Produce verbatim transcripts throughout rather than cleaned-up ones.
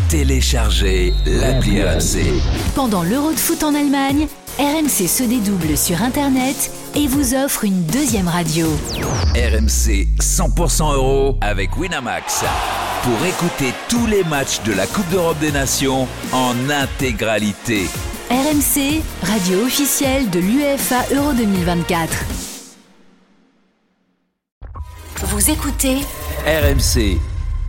Téléchargez l'appli R M C. Pendant l'Euro de foot en Allemagne, R M C se dédouble sur Internet et vous offre une deuxième radio. R M C cent pour cent euro avec Winamax. Pour écouter tous les matchs de la Coupe d'Europe des Nations en intégralité. R M C, radio officielle de l'UEFA Euro deux mille vingt-quatre. Vous écoutez R M C.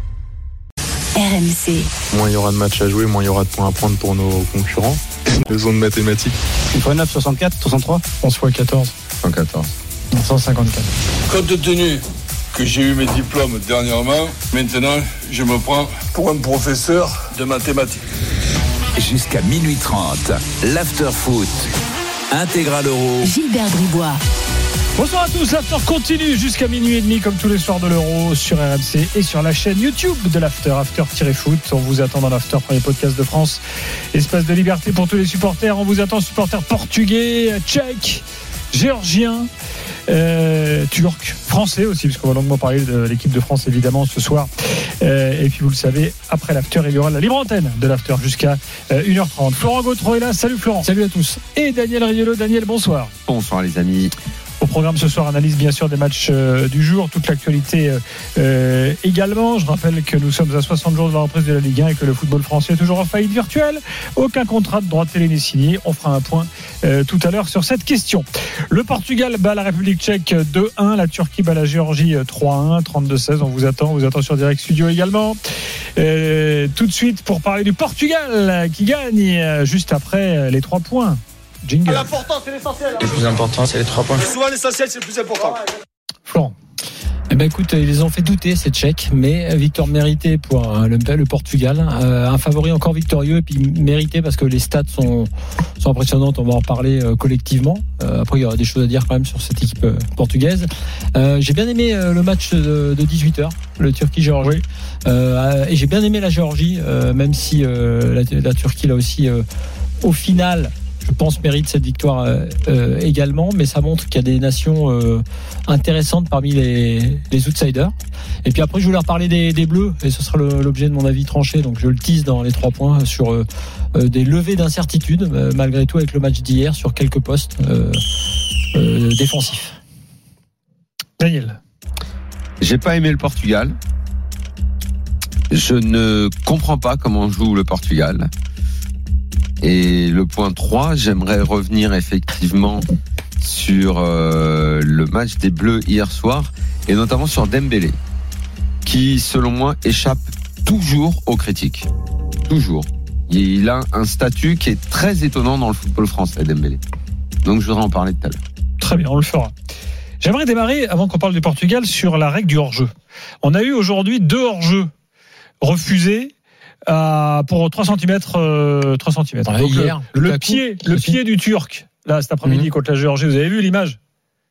R M C. Moins il y aura de matchs à jouer, moins il y aura de points à prendre pour nos concurrents. Les zones mathématiques. neuf, soixante-quatre, soixante-trois onze fois quatorze. cent quatorze. cent cinquante-quatre. Compte tenu que j'ai eu mes diplômes dernièrement, maintenant je me prends pour un professeur de mathématiques. Jusqu'à minuit trente, l'After Foot. Intégral Euro. Gilbert Bribois. Bonsoir à tous, l'After continue jusqu'à minuit et demi comme tous les soirs de l'Euro sur R M C et sur la chaîne YouTube de l'After, After-Foot. On vous attend dans l'After, premier podcast de France. Espace de liberté pour tous les supporters. On vous attend, supporters portugais, tchèques, géorgiens, euh, turcs, français aussi, puisqu'on va longuement parler de l'équipe de France évidemment ce soir. Euh, et puis vous le savez, après l'After, il y aura la libre antenne de l'After jusqu'à euh, une heure trente. Florent Gautreau est là, salut Florent. Salut à tous. Et Daniel Riolo. Daniel, bonsoir. Bonsoir les amis. Au programme ce soir, analyse bien sûr des matchs euh, du jour, toute l'actualité euh, également. Je rappelle que nous sommes à soixante jours de la reprise de la Ligue un et que le football français est toujours en faillite virtuelle. Aucun contrat de droit télé n'est signé. On fera un point euh, tout à l'heure sur cette question. Le Portugal bat la République tchèque deux un. La Turquie bat la Géorgie trois un, trente-deux seize. On vous attend, on vous attend sur Direct Studio également. Euh, tout de suite pour parler du Portugal qui gagne juste après les trois points. Jingle. L'important, c'est l'essentiel. Le plus important, c'est les trois points. Souvent, l'essentiel, c'est le plus important. Florent. Eh ben écoute, ils les ont fait douter ces Tchèques, mais victoire méritée pour le, le Portugal. Euh, un favori encore victorieux et puis mérité parce que les stats sont, sont impressionnantes. On va en parler euh, collectivement. Euh, après, il y aura des choses à dire quand même sur cette équipe euh, portugaise. Euh, j'ai bien aimé euh, le match de, de dix-huit heures, le Turquie-Géorgie. Euh, et j'ai bien aimé la Géorgie, euh, même si euh, la, la Turquie là aussi, euh, au final. Je pense mérite cette victoire euh, euh, également, mais ça montre qu'il y a des nations euh, intéressantes parmi les, les outsiders. Et puis après, je voulais reparler des, des Bleus, et ce sera le, l'objet de mon avis tranché. Donc je le tease dans les trois points sur euh, euh, des levées d'incertitude, euh, malgré tout avec le match d'hier sur quelques postes euh, euh, défensifs. Daniel. J'ai pas aimé le Portugal. Je ne comprends pas comment joue le Portugal. Et le point trois, j'aimerais revenir effectivement sur euh, le match des Bleus hier soir et notamment sur Dembélé qui selon moi échappe toujours aux critiques. Toujours. Il a un statut qui est très étonnant dans le football français, Dembélé. Donc je voudrais en parler tout à l'heure. Très bien, on le fera. J'aimerais démarrer, avant qu'on parle du Portugal, sur la règle du hors-jeu. On a eu aujourd'hui deux hors-jeux refusés. Euh, pour trois centimètres, euh, trois centimètres. Ouais, Donc hier, le, le le pied, le pied du Turc, là, cet après-midi, mmh. contre la Géorgie, vous avez vu l'image?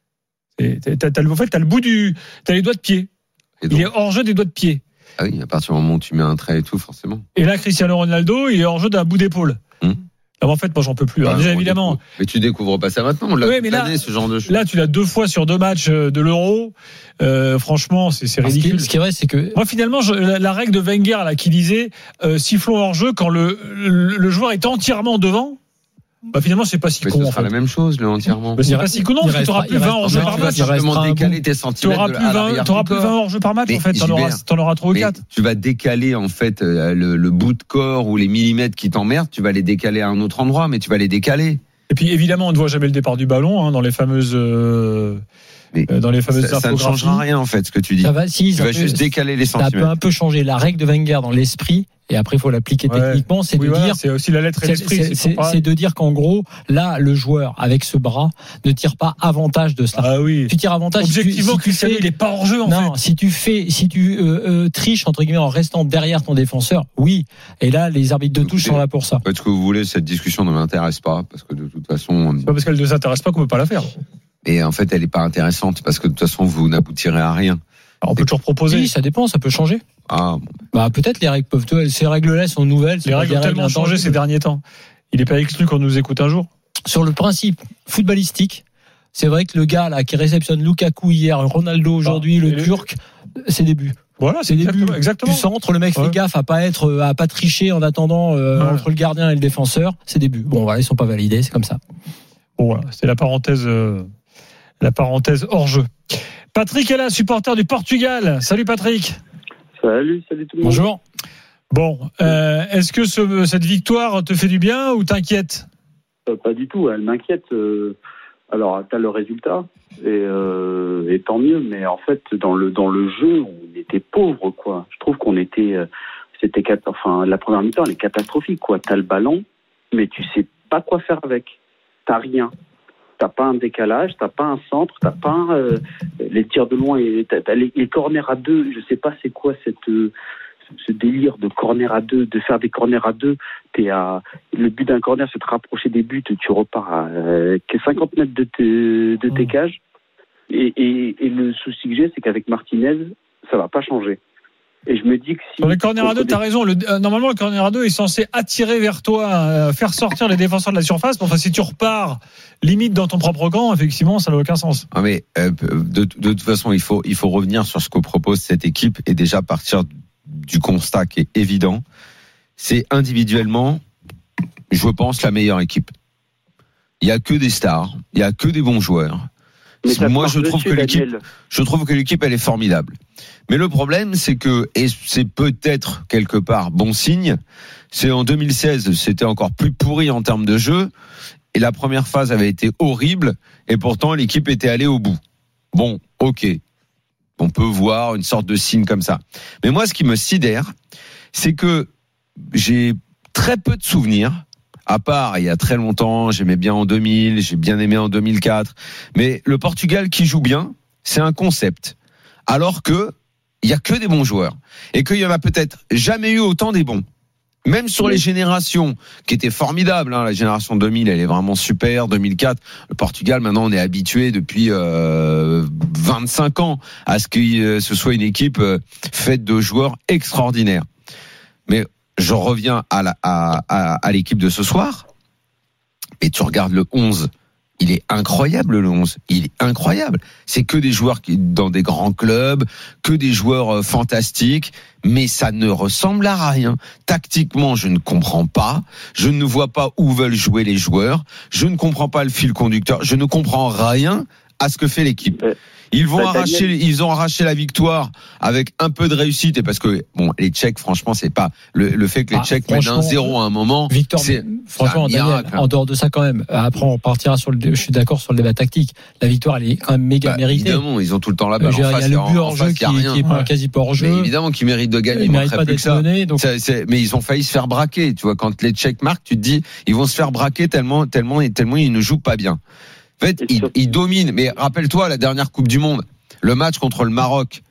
Et t'as, t'as, en fait, t'as le bout du, t'as les doigts de pied. Donc, il est hors jeu des doigts de pied. Ah oui, à partir du moment où tu mets un trait et tout, forcément. Et là, Cristiano Ronaldo, il est hors jeu d'un bout d'épaule. Mmh. Alors, en fait, moi, j'en peux plus. Alors, bah, déjà, évidemment. Découvre. Mais tu découvres pas ça maintenant. On l'a oui, mais là, année, ce genre de choses. Là, tu l'as deux fois sur deux matchs de l'Euro. Euh, franchement, c'est, c'est ridicule. Ce qui, ce qui est vrai, c'est que moi, finalement, je, la, la règle de Wenger là, qui disait euh, sifflons hors jeu quand le, le le joueur est entièrement devant. Bah finalement, c'est pas si mais con. Ce en sera fait. la même chose, le entièrement. Bah, c'est pas si con non, parce que tu auras plus vingt hors jeu par match. Tu vas simplement décaler tes centimètres. Tu auras plus vingt hors jeu par match. En fait, t'en auras, t'en auras trois ou quatre. Tu vas décaler en fait le, le bout de corps ou les millimètres qui t'emmerdent. Tu vas les décaler à un autre endroit, mais tu vas les décaler. Et puis évidemment, on ne voit jamais le départ du ballon hein, dans les fameuses. Euh, Mais dans les fameuses ça, ça ne changera rien en fait ce que tu dis. Ça va, si, tu ça vas peut, juste décaler les centimètres. Ça peut un peu changer la règle de Wenger dans l'esprit. Et après, il faut l'appliquer ouais. techniquement. C'est oui, de voilà, dire, c'est aussi la lettre et l'esprit. C'est, c'est, c'est, c'est de dire qu'en gros, là, le joueur avec ce bras ne tire pas avantage de cela. Ah oui. Tu tires avantage. Objectivement, si tu, si tu fais, il est pas hors jeu en non, fait. si tu fais, si tu euh, euh, triches entre guillemets en restant derrière ton défenseur, oui. Et là, les arbitres de touche sont là pour ça. Faites ce que vous voulez. Cette discussion ne m'intéresse pas parce que de toute façon. C'est pas parce qu'elle ne s'intéresse pas qu'on peut pas la faire. Et en fait, elle est pas intéressante parce que de toute façon, vous n'aboutirez à rien. Alors on peut toujours proposer. Oui, ça dépend, ça peut changer. Ah, bon. Bah peut-être les règles peuvent. Ces règles-là sont nouvelles. Les règles ont tellement changé ces derniers temps. Il n'est pas exclu qu'on nous écoute un jour. Sur le principe footballistique, c'est vrai que le gars là qui réceptionne Lukaku hier, Ronaldo aujourd'hui, ah, le Turc, c'est des buts. Voilà, c'est exactement, exactement. Du centre, le mec ouais. fait gaffe à pas être, à pas tricher en attendant euh, ouais. entre le gardien et le défenseur. C'est des buts. Bon, voilà, ils sont pas validés, c'est comme ça. Bon, voilà, c'est la parenthèse, euh, la parenthèse hors jeu. Patrick est là, supporter du Portugal. Salut Patrick. Salut, salut tout le monde. Bonjour. Bon, euh, est-ce que ce, cette victoire te fait du bien ou t'inquiète ? euh, Pas du tout, elle m'inquiète. Euh, alors, t'as le résultat et, euh, et tant mieux. Mais en fait, dans le dans le jeu, on était pauvres, quoi. Je trouve qu'on était, euh, c'était, enfin, la première mi-temps, elle est catastrophique, quoi. T'as le ballon, mais tu sais pas quoi faire avec. T'as rien. T'as pas un décalage, t'as pas un centre, t'as pas un, euh, les tirs de loin et t'as, t'as les, les corners à deux. Je sais pas c'est quoi cette euh, ce délire de corner à deux, de faire des corners à deux. T'es à le but d'un corner, c'est de te rapprocher des buts. Tu repars à euh, cinquante mètres de tes, de tes cages. Et, et, et le souci que j'ai, c'est qu'avec Martinez, ça va pas changer. Et je me dis que si sur les corners à deux, t'as raison. Le, euh, normalement, le corner à deux est censé attirer vers toi, euh, faire sortir les défenseurs de la surface. Mais enfin, si tu repars limite dans ton propre camp, effectivement, ça n'a aucun sens. Ah mais euh, de, de, de toute façon, il faut il faut revenir sur ce que propose cette équipe et déjà partir du constat qui est évident. C'est individuellement, je pense, la meilleure équipe. Il y a que des stars, il y a que des bons joueurs. Moi, je trouve que l'équipe, Daniel. je trouve que l'équipe, elle est formidable. Mais le problème, c'est que, et c'est peut-être quelque part bon signe, c'est en deux mille seize, c'était encore plus pourri en termes de jeu, et la première phase avait été horrible, et pourtant l'équipe était allée au bout. Bon, ok, on peut voir une sorte de signe comme ça. Mais moi, ce qui me sidère, c'est que j'ai très peu de souvenirs. À part, il y a très longtemps, j'aimais bien en deux mille, j'ai bien aimé en deux mille quatre. Mais le Portugal qui joue bien, c'est un concept. Alors que, il y a que des bons joueurs. Et qu'il y en a peut-être jamais eu autant des bons. Même sur les générations, qui étaient formidables, hein, la génération deux mille, elle est vraiment super, deux mille quatre. Le Portugal, maintenant, on est habitué depuis euh, vingt-cinq ans à ce que ce soit une équipe euh, faite de joueurs extraordinaires. Mais je reviens à, la, à, à, à l'équipe de ce soir, et tu regardes le onze, il est incroyable le onze, il est incroyable. C'est que des joueurs qui dans des grands clubs, que des joueurs euh, fantastiques, mais ça ne ressemble à rien. Tactiquement, je ne comprends pas, je ne vois pas où veulent jouer les joueurs, je ne comprends pas le fil conducteur, je ne comprends rien à ce que fait l'équipe. Ils vont bah, arracher, Daniel. ils ont arraché la victoire avec un peu de réussite, et parce que bon, les Tchèques, franchement, c'est pas le, le fait que les ah, Tchèques mettent un zéro à un moment. Victor, c'est, franchement, c'est Daniel, en dehors de ça, quand même. Après, on partira sur le. Je suis d'accord sur le débat tactique. La victoire, elle est quand même méga bah, méritée. Évidemment, ils ont tout le temps la balle. Il y a le but hors jeu qui, qui est pas quasi pas hors jeu. Mais évidemment, qu'ils méritent de gagner. Ils méritent pas d'être menés. Donc... C'est, c'est, mais ils ont failli se faire braquer. Tu vois, quand les Tchèques marquent, tu te dis, ils vont se faire braquer tellement, tellement, tellement ils ne jouent pas bien. En fait, ils, ils dominent. Mais rappelle-toi la dernière Coupe du Monde. Le match contre le Maroc,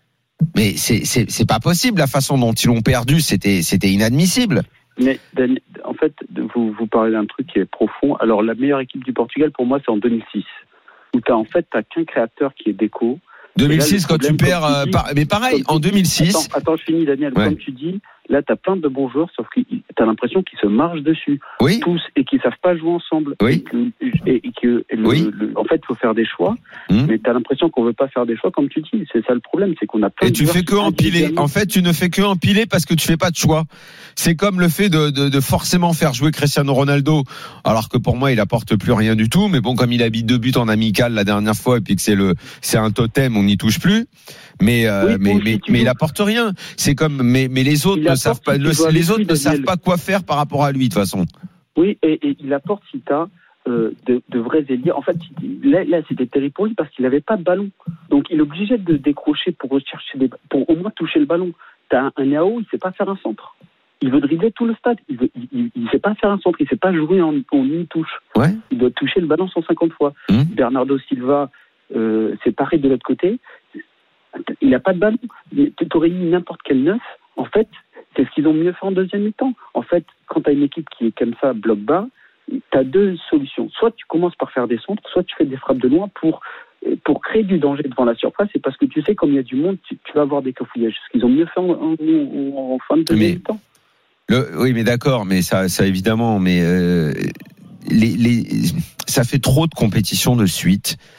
mais c'est c'est c'est pas possible la façon dont ils l'ont perdu, c'était c'était inadmissible. Mais Daniel, en fait, vous vous parlez d'un truc qui est profond. Alors la meilleure équipe du Portugal pour moi c'est en deux mille six, où t'as en fait t'as qu'un créateur qui est Deco. deux mille six là, quand tu perds, tu dis, par, mais pareil en deux mille six. Attends, attends je finis Daniel. Ouais. Comme tu dis, là t'as plein de bons joueurs, sauf que t'as l'impression qu'ils se marchent dessus, oui. tous, et qu'ils savent pas jouer ensemble. Oui. Et que, et, et que le, oui. le, en fait, il faut faire des choix, mmh. mais t'as l'impression qu'on veut pas faire des choix, comme tu dis. C'est ça le problème, c'est qu'on a plein et de tu fais que empiler. En fait, tu ne fais que empiler parce que tu fais pas de choix. C'est comme le fait de, de, de forcément faire jouer Cristiano Ronaldo, alors que pour moi, il apporte plus rien du tout. Mais bon, comme il a mis deux buts en amical la dernière fois, et puis que c'est le, c'est un totem, on n'y touche plus. Mais euh, oui, mais mais, mais il apporte rien. C'est comme mais mais les autres il ne savent pas. Le, les autres lui, ne savent pas quoi faire par rapport à lui de toute façon. Oui, et, et il apporte si t'as euh, de, de vrais ailiers. En fait, là, là c'était terrible pour lui parce qu'il n'avait pas de ballon. Donc il est obligé de décrocher pour rechercher des, pour au moins toucher le ballon. T'as un, un Yao, il sait pas faire un centre. Il veut dribbler tout le stade. Il, veut, il, il sait pas faire un centre. Il sait pas jouer en, en une touche. Ouais. Il doit toucher le ballon cent cinquante fois. Mmh. Bernardo Silva, euh, c'est pareil de l'autre côté. Il n'a pas de ballon. Tu aurais mis n'importe quel neuf. En fait, c'est ce qu'ils ont mieux fait en deuxième mi-temps. En fait, quand tu as une équipe qui est comme ça, bloc bas, tu as deux solutions. Soit tu commences par faire des centres, soit tu fais des frappes de loin pour, pour créer du danger devant la surface. Et parce que tu sais, comme il y a du monde, tu, tu vas avoir des cafouillages. Ce qu'ils ont mieux fait en, en, en, en fin de deuxième mais, mi-temps. Le, oui, mais d'accord, mais ça, ça évidemment, mais euh, les, les, ça fait trop de compétitions de suite.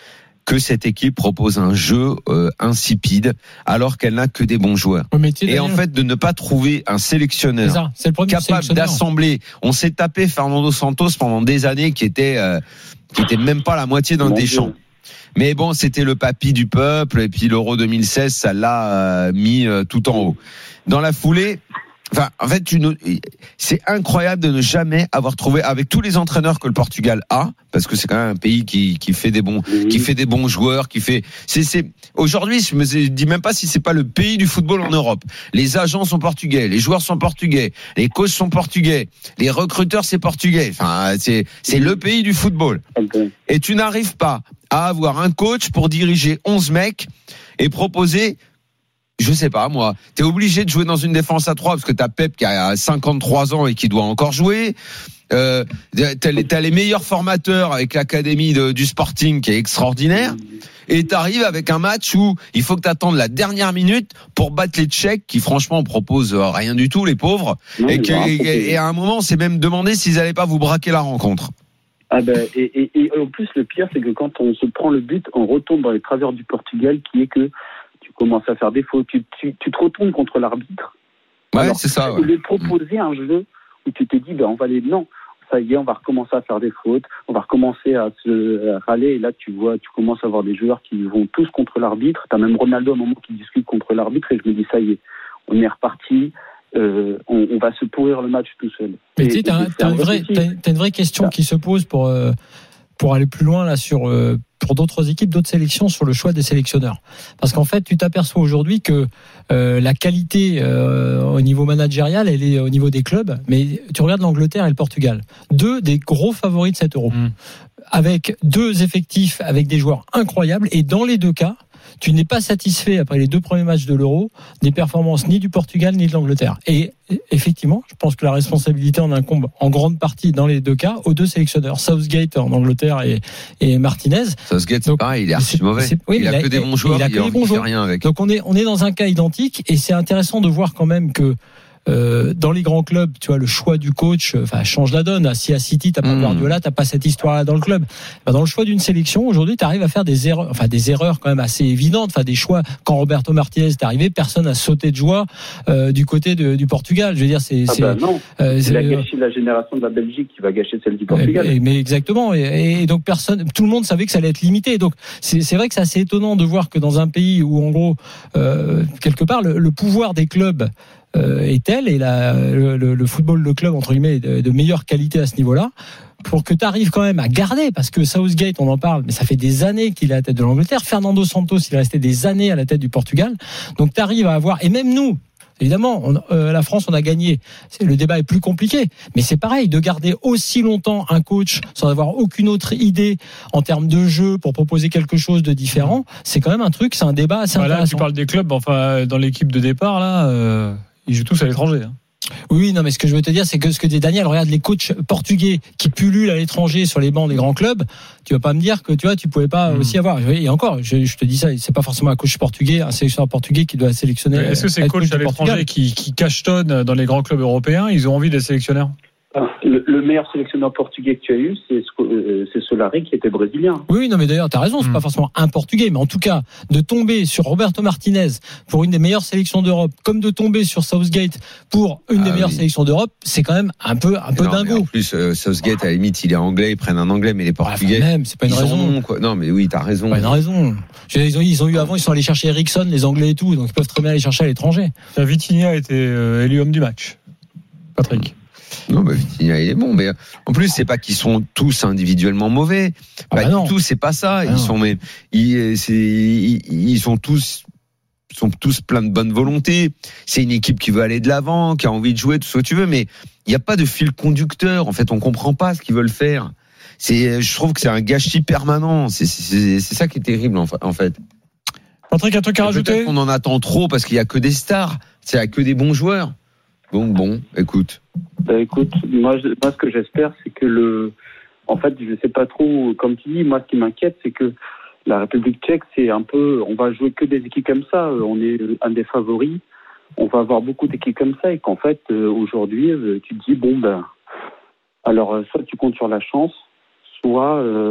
que cette équipe propose un jeu euh, insipide alors qu'elle n'a que des bons joueurs. Au métier, et en fait, de ne pas trouver un sélectionneur c'est ça, c'est le premier capable sélectionneur. d'assembler. On s'est tapé Fernando Santos pendant des années qui était euh, qui était même pas la moitié d'un Mon Deschamps. Dieu. Mais bon, c'était le papy du peuple et puis l'Euro deux mille seize, ça l'a euh, mis euh, tout en haut. Dans la foulée, enfin, en fait, une, c'est incroyable de ne jamais avoir trouvé, avec tous les entraîneurs que le Portugal a, parce que c'est quand même un pays qui, qui fait des bons, Oui. qui fait des bons joueurs, qui fait, c'est, c'est, aujourd'hui, je me dis même pas si c'est pas le pays du football en Europe. Les agents sont portugais, les joueurs sont portugais, les coachs sont portugais, les recruteurs c'est portugais. Enfin, c'est, c'est le pays du football. Okay. Et tu n'arrives pas à avoir un coach pour diriger onze mecs et proposer, je sais pas moi, t'es obligé de jouer dans une défense à trois parce que t'as Pep qui a cinquante-trois ans et qui doit encore jouer. Euh, t'as, les, t'as les meilleurs formateurs avec l'académie de, du Sporting qui est extraordinaire. Et t'arrives avec un match où il faut que t'attendes la dernière minute pour battre les Tchèques qui franchement proposent rien du tout, les pauvres. Non, et, que, bah, et, et à un moment, on s'est même demandé s'ils allaient pas vous braquer la rencontre. Ah ben, et, et, et en plus, le pire, c'est que quand on se prend le but, on retombe dans les travers du Portugal, qui est que tu commences à faire des fautes, tu, tu, tu te retournes contre l'arbitre. Ouais, Alors, c'est ça. Au Ouais. lieu de proposer un jeu où tu te dis, ben, on va aller, non, ça y est, on va recommencer à faire des fautes, on va recommencer à se râler, et là, tu vois, tu commences à avoir des joueurs qui vont tous contre l'arbitre. T'as même Ronaldo à un moment qui discute contre l'arbitre, et je me dis, ça y est, on est reparti. Euh, on, on va se pourrir le match tout seul. Mais Et- tu sais, t'as, et t'as, c'est une vraie, un t'as, t'as une vraie question qui se pose pour, euh, pour aller plus loin là sur euh, pour d'autres équipes, d'autres sélections sur le choix des sélectionneurs. Parce qu'en fait, tu t'aperçois aujourd'hui que euh, la qualité euh, au niveau managérial, elle est au niveau des clubs. Mais tu regardes l'Angleterre et le Portugal, deux des gros favoris de cet Euro, mmh. avec deux effectifs avec des joueurs incroyables. Et dans les deux cas, tu n'es pas satisfait après les deux premiers matchs de l'Euro des performances ni du Portugal ni de l'Angleterre. Et effectivement, je pense que la responsabilité en incombe en grande partie dans les deux cas aux deux sélectionneurs, Southgate en Angleterre et, et Martinez. Southgate, c'est pareil, il est archi mauvais. Oui, il a, a que des bons joueurs, il a que des bons joueurs. Rien avec. Donc on est on est dans un cas identique et c'est intéressant de voir quand même que Euh, dans les grands clubs, tu vois, le choix du coach, enfin, change la donne. Si à City, t'as pas mmh. Guardiola, t'as pas cette histoire-là dans le club. Ben, dans le choix d'une sélection, aujourd'hui, t'arrives à faire des erreurs, enfin, des erreurs quand même assez évidentes, enfin, des choix. Quand Roberto Martinez est arrivé, personne n'a sauté de joie, euh, du côté de, du Portugal. Je veux dire, c'est, ah c'est, ben non. euh, c'est, il a gâché la génération de la Belgique qui va gâcher celle du Portugal. Et, mais exactement. Et, et donc, personne, tout le monde savait que ça allait être limité. Donc, c'est, c'est vrai que c'est assez étonnant de voir que dans un pays où, en gros, euh, quelque part, le, le pouvoir des clubs, est tel et la, le, le football de club entre guillemets de, de meilleure qualité à ce niveau-là pour que tu arrives quand même à garder, parce que Southgate on en parle mais ça fait des années qu'il est à la tête de l'Angleterre, Fernando Santos il est resté des années à la tête du Portugal, donc tu arrives à avoir, et même nous évidemment, on, euh, la France, on a gagné. C'est, le débat est plus compliqué, mais c'est pareil, de garder aussi longtemps un coach sans avoir aucune autre idée en termes de jeu pour proposer quelque chose de différent, c'est quand même un truc, c'est un débat assez bah là, intéressant. Tu parles des clubs, enfin dans l'équipe de départ là. Euh... Ils jouent tous à l'étranger. Hein. Oui, non, mais ce que je veux te dire, c'est que ce que dit Daniel, regarde les coachs portugais qui pullulent à l'étranger sur les bancs des grands clubs. Tu vas pas me dire que tu vois, tu pouvais pas mmh. aussi avoir. Et encore, je, je te dis ça, c'est pas forcément un coach portugais, un sélectionneur portugais qui doit sélectionner. Mais est-ce que ces coachs à l'étranger qui, qui cachetonnent dans les grands clubs européens, ils ont envie d'être sélectionneurs? Le, le meilleur sélectionneur portugais que tu as eu, c'est, c'est Solari qui était brésilien. Oui, non, mais d'ailleurs, tu as raison, c'est mmh. pas forcément un portugais, mais en tout cas, de tomber sur Roberto Martinez pour une des meilleures sélections d'Europe, comme de tomber sur Southgate pour une ah, des meilleures oui. sélections d'Europe, c'est quand même un peu, un peu non, dingo. En plus, euh, Southgate, à la limite, il est anglais, ils prennent un anglais, mais les portugais. Ah, même, c'est pas une ils raison. Ont, quoi. Non, mais oui, t'as raison. Pas une raison. Ils ont, ils ont eu avant, ils sont allés chercher Ericsson, les anglais et tout, donc ils peuvent très bien aller chercher à l'étranger. Vitinha a été euh, élu homme du match. Patrick. Non, bah, Vitinha, il est bon, mais en plus, c'est pas qu'ils sont tous individuellement mauvais. Ah pas bah du tout, c'est pas ça. Ah ils non. sont, mais, ils, c'est, ils, ils sont tous, sont tous pleins de bonne volonté. C'est une équipe qui veut aller de l'avant, qui a envie de jouer, tout ce que tu veux, mais il n'y a pas de fil conducteur. En fait, on comprend pas ce qu'ils veulent faire. C'est, je trouve que c'est un gâchis permanent. C'est, c'est, c'est ça qui est terrible, en fait. Patrick, un truc à rajouter? Peut-être qu'on en attend trop parce qu'il y a que des stars. Il y a que des bons joueurs. Donc bon, écoute. Bah écoute, moi, je, moi ce que j'espère, c'est que le, en fait, je sais pas trop, comme tu dis, moi ce qui m'inquiète, c'est que la République tchèque, c'est un peu, on va jouer que des équipes comme ça, on est un des favoris, on va avoir beaucoup d'équipes comme ça, et qu'en fait, euh, aujourd'hui, euh, tu te dis, bon ben, alors soit tu comptes sur la chance, soit euh,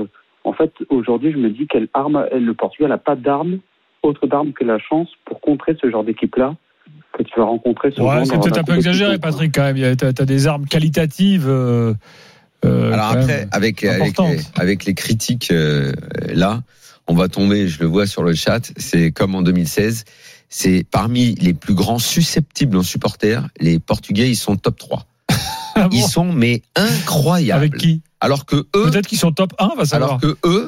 En fait, aujourd'hui, je me dis quelle arme, le Portugal n'a pas d'arme, autre d'arme que la chance pour contrer ce genre d'équipe-là que tu vas rencontrer souvent. Ouais, c'est peut-être un peu exagéré, Patrick, quand même. Tu as des armes qualitatives. Euh, euh, Alors après, avec, avec, les, avec les critiques euh, là, on va tomber, je le vois sur le chat, c'est comme en deux mille seize, c'est parmi les plus grands susceptibles en supporters, les Portugais, ils sont top trois. Ah bon, ils sont mais incroyables. Avec qui? Alors que eux, peut-être qu'ils sont top un, va savoir. Alors que eux,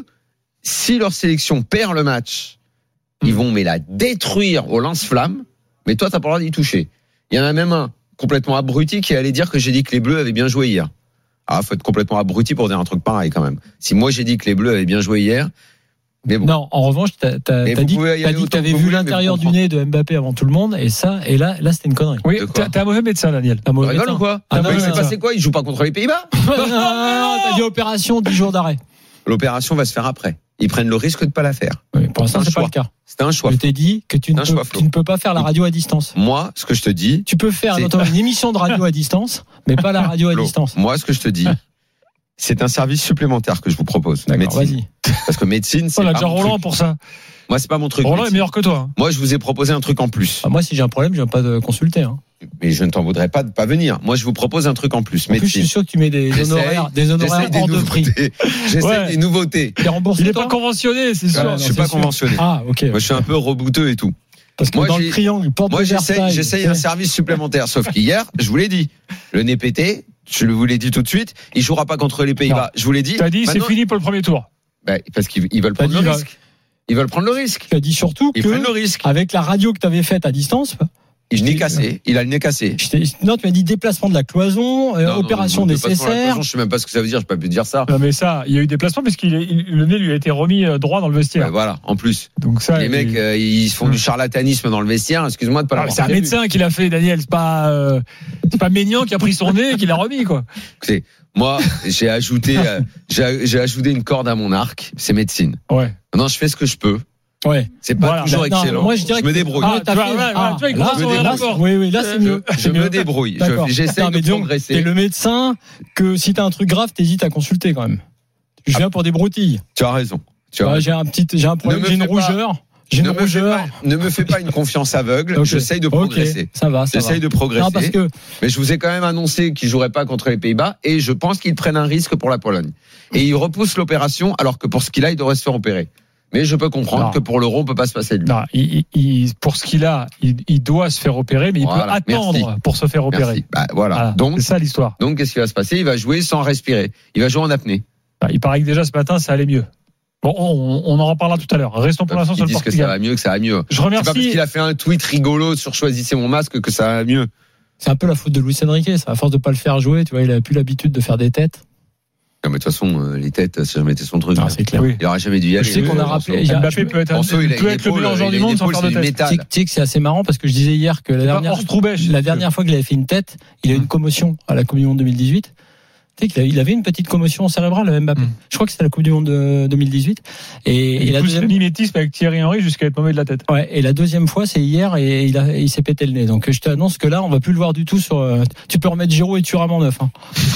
si leur sélection perd le match, mmh. ils vont mais la détruire au lance-flamme. Mais toi, t'as pas le droit d'y toucher. Il y en a même un complètement abruti qui allait dire que j'ai dit que les Bleus avaient bien joué hier. Ah, faut être complètement abruti pour dire un truc pareil quand même. Si moi j'ai dit que les Bleus avaient bien joué hier, mais bon. Non, en revanche, t'as, t'as, t'as dit, t'as dit que t'avais vu l'intérieur du nez de Mbappé avant tout le monde, et ça, et là, là, c'était une connerie. Oui, t'as, t'as un mauvais médecin, Daniel. Un mauvais médecin ou quoi? Ah non, il s'est passé quoi? Il joue pas contre les Pays-Bas? Non, non, non, t'as dit opération, dix jours d'arrêt. L'opération va se faire après. Ils prennent le risque de pas la faire. Oui, pour l'instant, c'est, c'est pas le cas. C'était un choix. Je t'ai dit que tu ne, peux, tu ne peux pas faire la radio à distance. Moi, ce que je te dis. Tu peux faire une émission de radio à distance, mais pas la radio à Flo, distance. Moi, ce que je te dis, c'est un service supplémentaire que je vous propose. D'accord, médecine. Vas-y. Parce que médecine, c'est. On a pas déjà Roland truc. pour ça. Moi, c'est pas mon truc. Roland médecine. est meilleur que toi. Moi, je vous ai proposé un truc en plus. Ah, moi, si j'ai un problème, je viens pas de consulter. Hein. Mais je ne t'en voudrais pas de pas venir. Moi, je vous propose un truc en plus. En médecine. plus, je suis sûr que tu mets des J'essaye, honoraires, des honoraires hors de prix. J'essaie Ouais. des nouveautés. T'es remboursé, Il n'est toi pas conventionné, c'est sûr. Ah, non, je suis pas sûr. conventionné. Ah, ok. Moi, je suis un peu rebouteux et tout. Parce que moi, dans j'ai... le triangle, porte moi, de j'essaye, Versailles, j'essaye un service supplémentaire. Sauf qu'hier, je vous l'ai dit, le nez pété, je vous l'ai dit tout de suite, il jouera pas contre les Pays-Bas. Non. Je vous l'ai dit. Tu as dit, Maintenant, c'est fini pour le premier tour. Bah, parce qu'ils ils veulent prendre dit, le va... risque. Ils veulent prendre le risque. Tu as dit surtout ils que, prennent le risque. Avec la radio que tu avais faite à distance. Il nez cassé. Il a le nez cassé. Non, tu m'as dit déplacement de la cloison, euh, non, opération non, non, nécessaire. Cloison, je sais même pas ce que ça veut dire. Je peux pas pu dire ça. Non, mais ça, il y a eu déplacement parce qu'il est, il, le nez lui a été remis droit dans le vestiaire. Ouais, voilà, en plus. Donc ça, les il... mecs, euh, ils font hum. du charlatanisme dans le vestiaire. Excuse-moi de pas l'avoir. C'est un médecin qui l'a fait, Daniel. C'est pas, euh, c'est pas Maignan qui a pris son nez et qui l'a remis, quoi. Écoutez, moi, j'ai ajouté, euh, j'ai, j'ai ajouté une corde à mon arc. C'est médecine. Ouais. Non, je fais ce que je peux. Ouais. C'est pas voilà. toujours non, excellent. Moi, je, dirais je me débrouille. Ah, tu vois, ouais, ah, tu vois, là, je me là, oui, oui, là, c'est mieux. Je, je me débrouille. Je, j'essaie non, de progresser. T'es le médecin que si t'as un truc grave, t'hésites à consulter quand même. Je viens ah. pour des broutilles. Tu as raison. Tu as bah, raison. J'ai un petit, j'ai un problème, j'ai une rougeur. Pas. J'ai une ne, rougeur. Me pas, ne me fais pas une confiance aveugle. Okay. J'essaye de progresser. Okay. Ça va, ça J'essaye va. de progresser. Non, parce que... Mais je vous ai quand même annoncé qu'ils joueraient pas contre les Pays-Bas et je pense qu'ils prennent un risque pour la Pologne. Et ils repoussent l'opération alors que pour ce qu'il a, il devrait se faire opérer. Mais je peux comprendre non. que pour l'Euro, on peut pas se passer de lui. Non, il, il, pour ce qu'il a, il, il doit se faire opérer, mais il voilà. peut attendre Merci. pour se faire opérer. Bah, voilà. voilà. Donc, c'est ça l'histoire. Donc, qu'est-ce qui va se passer? Il va jouer sans respirer. Il va jouer en apnée. Bah, il paraît que déjà ce matin, ça allait mieux. Bon, on, on en reparlera tout à l'heure. Restons pour l'instant sur le Portugal. Ils disent que ça va mieux, que ça va mieux. Je remercie. C'est pas parce qu'il a fait un tweet rigolo sur choisissez mon masque que ça va mieux. C'est un peu la faute de Luis Enrique. À force de pas le faire jouer, tu vois, il a plus l'habitude de faire des têtes. Non, mais de toute façon, euh, les têtes, ça jamais été son truc. Ah, c'est clair. Oui. Il n'aurait jamais dû y aller. Je sais qu'on a rappelé. Mbappé peut être, un, Anso, il a, peut être le meilleur joueur du monde sans faire de tête. Tu sais que c'est assez marrant parce que je disais hier que la dernière, la dernière fois qu'il avait fait une tête, il a eu une commotion à la Coupe du Monde deux mille dix-huit. Tu sais qu'il avait une petite commotion cérébrale, Mbappé. Mm. Je crois que c'était la Coupe du Monde de deux mille dix-huit. Et, et, et la deuxième. Le mimétisme avec Thierry Henry jusqu'à être mauvais de la tête. Ouais. Et la deuxième fois, c'est hier et il, a, il s'est pété le nez. Donc je t'annonce que là, on va plus le voir du tout sur. Euh, tu peux remettre Giroud et Thuram en neuf. Hein.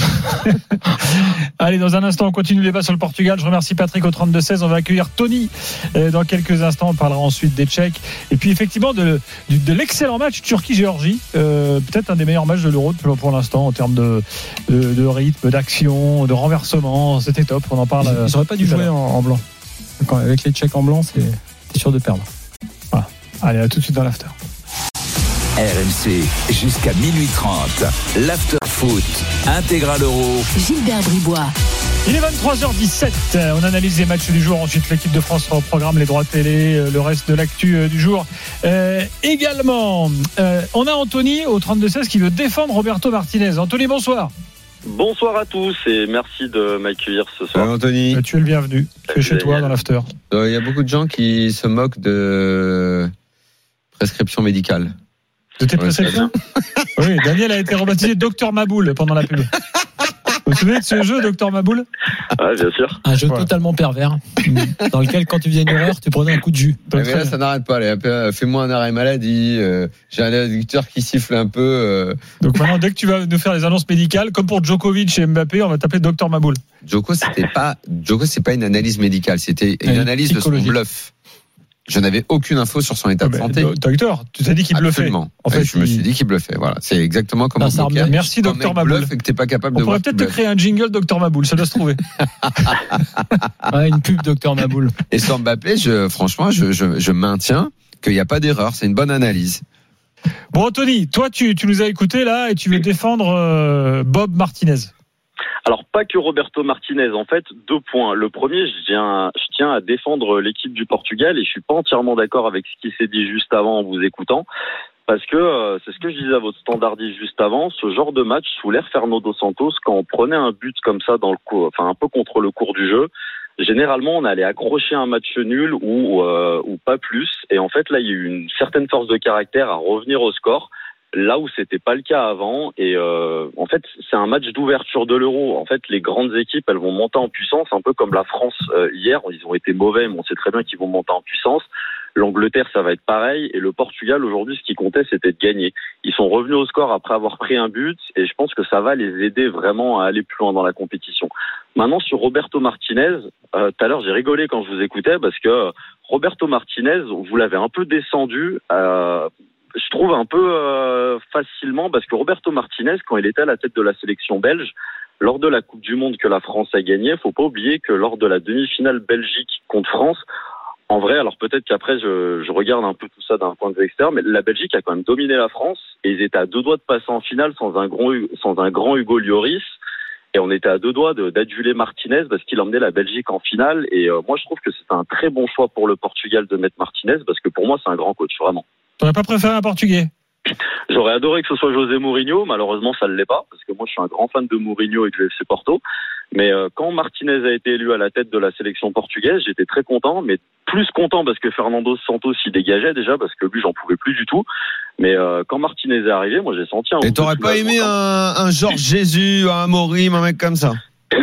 Allez, dans un instant, on continue le débat sur le Portugal. Je remercie Patrick au trente-deux seize. On va accueillir Tony euh, dans quelques instants. On parlera ensuite des Tchèques et puis effectivement de, de, de l'excellent match Turquie-Géorgie. Euh, peut-être un des meilleurs matchs de l'Euro pour, pour l'instant en termes de, de, de rythme, d'action, de renversement. C'était top. On en parle. Ils n'auraient pas dû jouer en, en blanc. Quand, avec les Tchèques en blanc, c'est t'es sûr de perdre. Voilà. Allez, à tout de suite dans l'after. R M C jusqu'à minuit trente. L'after foot intégral Euro. Gilbert Bribois. Il est vingt-trois heures dix-sept. On analyse les matchs du jour. Ensuite, l'équipe de France sera au programme, les droits télé, le reste de l'actu du jour. Euh, également, euh, on a Anthony au trente-deux seize qui veut défendre Roberto Martinez. Anthony, bonsoir. Bonsoir à tous et merci de m'accueillir ce soir. Salut Anthony. Tu es le bienvenu. Tu es chez toi dans l'after. Il euh, y a beaucoup de gens qui se moquent de prescription médicale. De tes prescriptions ? Oui, Daniel a été rebaptisé Docteur Maboul pendant la pub. Vous vous souvenez de ce jeu, Docteur Maboul? Ouais, bien sûr. Un jeu Ouais. totalement pervers, dans lequel, quand tu faisais une erreur, tu prenais un coup de jus. Mais là, ça n'arrête pas. Allez, fais-moi un arrêt maladie. Euh, j'ai un adducteur qui siffle un peu. Euh. Donc maintenant, dès que tu vas nous faire les annonces médicales, comme pour Djokovic et Mbappé, on va t'appeler Docteur Maboul. Djoko, c'était pas. Djoko, c'est pas une analyse médicale. C'était une Une analyse de son psychologie. bluff. Je n'avais aucune info sur son état Ah de ben, santé. Docteur, tu t'as dit qu'il bluffait. Absolument. En fait, je me il- suis dit qu'il bluffait. Voilà, c'est exactement comme Ah, au ça poker. remet- Merci, Quand un Docteur mec Maboul. bluffe et que t'es pas capable On de pourrait voir peut-être qu'il te bluffe. créer un jingle Docteur Maboul, ça doit se trouver. Ouais, une pub, Docteur Maboul. Et sur Mbappé, je, franchement, je, je, je maintiens qu'il n'y a pas d'erreur. C'est une bonne analyse. Bon, Anthony, toi, tu, tu nous as écouté là et tu veux défendre euh, Bob Martinez. Alors, pas que Roberto Martinez. En fait, deux points. Le premier, je tiens, je tiens à défendre l'équipe du Portugal et je suis pas entièrement d'accord avec ce qui s'est dit juste avant en vous écoutant. Parce que euh, c'est ce que je disais à votre standardiste juste avant, ce genre de match sous l'ère Fernando Santos, quand on prenait un but comme ça dans le cours, enfin un peu contre le cours du jeu, généralement on allait accrocher un match nul ou euh, ou pas plus. Et en fait là, il y a eu une certaine force de caractère à revenir au score. Là où c'était pas le cas avant, et euh, en fait c'est un match d'ouverture de l'Euro. En fait, les grandes équipes elles vont monter en puissance, un peu comme la France euh, hier. Ils ont été mauvais, mais on sait très bien qu'ils vont monter en puissance. L'Angleterre ça va être pareil, et le Portugal aujourd'hui ce qui comptait c'était de gagner. Ils sont revenus au score après avoir pris un but, et je pense que ça va les aider vraiment à aller plus loin dans la compétition. Maintenant sur Roberto Martinez, euh, tout à l'heure j'ai rigolé quand je vous écoutais parce que Roberto Martinez, vous l'avez un peu descendu. Euh, Je trouve un peu euh, facilement parce que Roberto Martinez, quand il était à la tête de la sélection belge, lors de la Coupe du Monde que la France a gagnée, faut pas oublier que lors de la demi-finale Belgique contre France, en vrai, alors peut-être qu'après je, je regarde un peu tout ça d'un point de vue extérieur, mais la Belgique a quand même dominé la France et ils étaient à deux doigts de passer en finale sans un grand, sans un grand Hugo Lloris. Et on était à deux doigts de, d'adjuler Martinez parce qu'il emmenait la Belgique en finale. Et euh, moi, je trouve que c'est un très bon choix pour le Portugal de mettre Martinez parce que pour moi, c'est un grand coach, vraiment. T'aurais pas préféré un Portugais? J'aurais adoré que ce soit José Mourinho, malheureusement ça ne l'est pas, parce que moi je suis un grand fan de Mourinho et du F C Porto. Mais euh, quand Martinez a été élu à la tête de la sélection portugaise, j'étais très content, mais plus content parce que Fernando Santos s'y dégageait déjà, parce que lui j'en pouvais plus du tout. Mais euh, quand Martinez est arrivé, moi j'ai senti un... Et t'aurais pas aimé un, un Georges Jésus, un Amorim, un mec comme ça?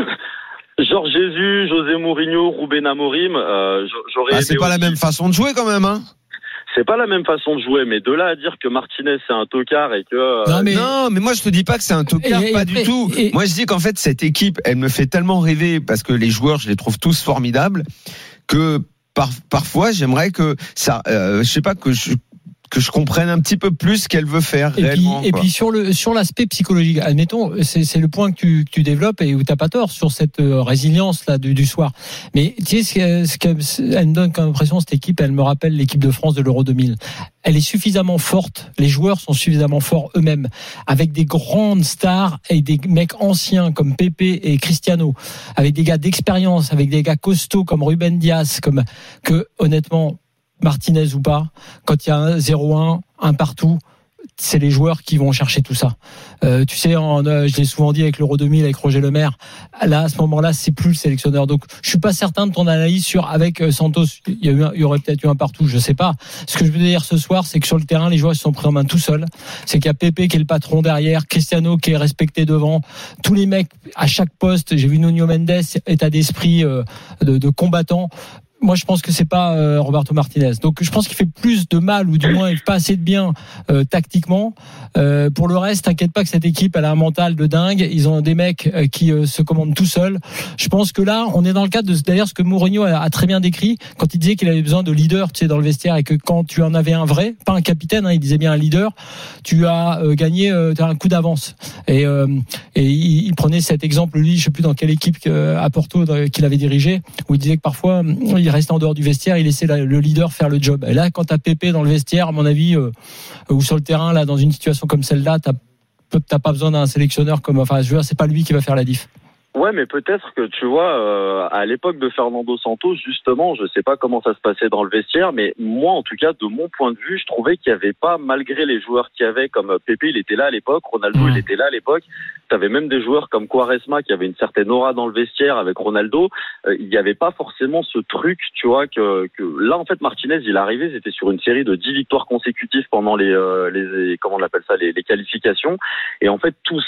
Georges Jésus, José Mourinho, Ruben Amorim, euh, j'aurais ah, c'est aimé pas aussi... la même façon de jouer quand même, hein? C'est pas la même façon de jouer, mais de là à dire que Martinez c'est un tocard et que... Euh... Non, mais... non, mais moi je te dis pas que c'est un tocard, et, pas et, du et, tout. Et... Moi je dis qu'en fait cette équipe, elle me fait tellement rêver parce que les joueurs, je les trouve tous formidables, que par, parfois j'aimerais que ça, euh, je sais pas, que je que je comprenne un petit peu plus ce qu'elle veut faire et réellement. Puis, et puis sur le sur l'aspect psychologique, admettons, c'est, c'est le point que tu, que tu développes et où t'as pas tort sur cette résilience là du, du soir. Mais tu sais ce que, ce que elle me donne comme impression, cette équipe, elle me rappelle l'équipe de France de l'Euro deux mille. Elle est suffisamment forte, les joueurs sont suffisamment forts eux-mêmes, avec des grandes stars et des mecs anciens comme Pepe et Cristiano, avec des gars d'expérience, avec des gars costauds comme Ruben Dias, comme que honnêtement. Martinez ou pas, quand il y a un zéro un, un partout, c'est les joueurs qui vont chercher tout ça. Euh, tu sais, en, euh, je l'ai souvent dit avec l'Euro deux mille, avec Roger Lemaire, là, à ce moment-là, c'est plus le sélectionneur. Donc, je suis pas certain de ton analyse sur, avec euh, Santos, il y, a eu un, il y aurait peut-être eu un partout, je sais pas. Ce que je veux dire ce soir, c'est que sur le terrain, les joueurs se sont pris en main tout seuls. C'est qu'il y a Pepe qui est le patron derrière, Cristiano qui est respecté devant, tous les mecs à chaque poste. J'ai vu Nuno Mendes, état d'esprit euh, de, de combattant. Moi, je pense que c'est pas euh, Roberto Martinez. Donc, je pense qu'il fait plus de mal ou du moins il fait pas assez de bien euh, tactiquement. Euh, pour le reste, t'inquiète pas que cette équipe, elle a un mental de dingue. Ils ont des mecs euh, qui euh, se commandent tout seuls. Je pense que là, on est dans le cadre de d'ailleurs ce que Mourinho a, a très bien décrit quand il disait qu'il avait besoin de leader, tu sais, dans le vestiaire et que quand tu en avais un vrai, pas un capitaine, hein, il disait bien un leader, tu as euh, gagné, euh, tu as un coup d'avance. Et, euh, et il, il prenait cet exemple, lui, je sais plus dans quelle équipe euh, à Porto dans, qu'il avait dirigé, où il disait que parfois il restait en dehors du vestiaire, il laissait la, le leader faire le job. Et là, quand t'as Pépé dans le vestiaire, à mon avis, euh, ou sur le terrain, là, dans une situation comme celle-là, t'as, t'as pas besoin d'un sélectionneur comme, enfin, je veux dire, c'est pas lui qui va faire la diff. Ouais, mais peut-être que tu vois, euh, à l'époque de Fernando Santos, justement, je sais pas comment ça se passait dans le vestiaire, mais moi, en tout cas, de mon point de vue, je trouvais qu'il y avait pas, malgré les joueurs qu'il y avait, comme Pepe, il était là à l'époque, Ronaldo, mmh. il était là à l'époque. T'avais même des joueurs comme Quaresma qui avaient une certaine aura dans le vestiaire avec Ronaldo. Euh, il y avait pas forcément ce truc, tu vois, que, que là, en fait, Martinez, il est arrivé, c'était sur une série de dix victoires consécutives pendant les, euh, les, comment on appelle ça, les, les qualifications. Et en fait, tout ça,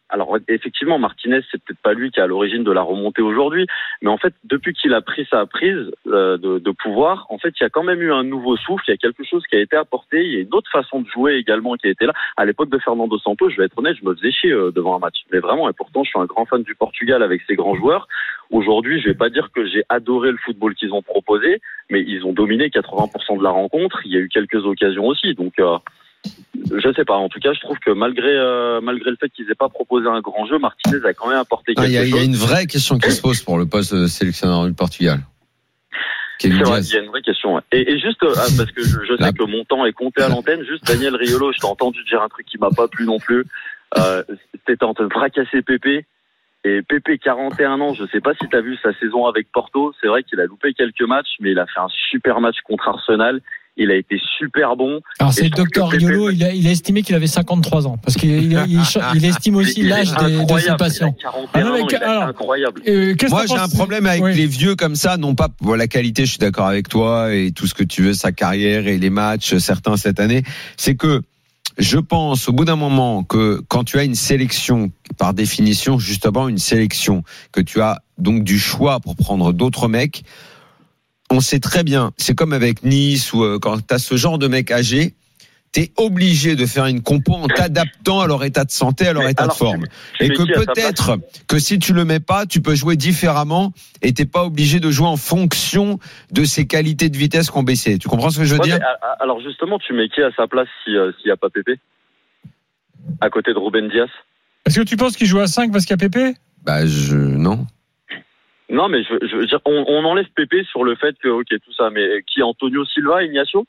alors effectivement, Martinez, c'est peut-être pas lui qui est à l'origine de la remontée aujourd'hui, mais en fait, depuis qu'il a pris sa prise euh, de, de pouvoir, en fait, il y a quand même eu un nouveau souffle, il y a quelque chose qui a été apporté, il y a une autre façon de jouer également qui a été là. À l'époque de Fernando Santos, je vais être honnête, je me faisais chier euh, devant un match, mais vraiment, et pourtant, je suis un grand fan du Portugal avec ses grands joueurs. Aujourd'hui, je vais pas dire que j'ai adoré le football qu'ils ont proposé, mais ils ont dominé quatre-vingts pour cent de la rencontre, il y a eu quelques occasions aussi, donc... Euh, Je sais pas. En tout cas, je trouve que malgré euh, malgré le fait qu'ils aient pas proposé un grand jeu, Martinez a quand même apporté quelque ah, y a, chose. Il y a une vraie question qui se pose pour le poste de sélectionneur du Portugal. C'est vrai, il y a une vraie question. Ouais. Et, et juste, euh, parce que je, je sais La... que mon temps est compté à l'antenne, juste Daniel Riolo, je t'ai entendu dire un truc qui m'a pas plu non plus. Euh, C'était en train de fracasser Pépé. Et Pépé, quarante et un ans, je sais pas si tu as vu sa saison avec Porto. C'est vrai qu'il a loupé quelques matchs, mais il a fait un super match contre Arsenal. Il a été super bon. Alors c'est le docteur Riolo, il a, il a estimé qu'il avait cinquante-trois ans, parce qu'il il, il, il estime aussi l'âge des, de ses patients. Ah non, mais, ans, alors, incroyable. Euh, Moi j'ai un problème avec oui. les vieux comme ça, non pas pour la qualité, je suis d'accord avec toi, et tout ce que tu veux, sa carrière et les matchs, certains cette année, c'est que je pense au bout d'un moment que quand tu as une sélection, par définition, justement une sélection, que tu as donc du choix pour prendre d'autres mecs, on sait très bien, c'est comme avec Nice ou euh, quand tu as ce genre de mec âgé, tu es obligé de faire une compo en t'adaptant à leur état de santé, à leur mais état alors, de forme. Tu, tu et que peut-être que si tu le mets pas, tu peux jouer différemment et t'es pas obligé de jouer en fonction de ses qualités de vitesse qu'on baissait. Tu comprends ce que je veux ouais, dire? mais, alors justement, tu mets qui à sa place si, euh, s'il n'y a pas Pépé à côté de Ruben Dias? Est-ce que tu penses qu'il joue à cinq parce qu'il y a Pépé? Bah je non. Non, mais je, je veux dire, on, on enlève Pépé sur le fait que, ok, tout ça, mais qui Antonio Silva, Ignacio?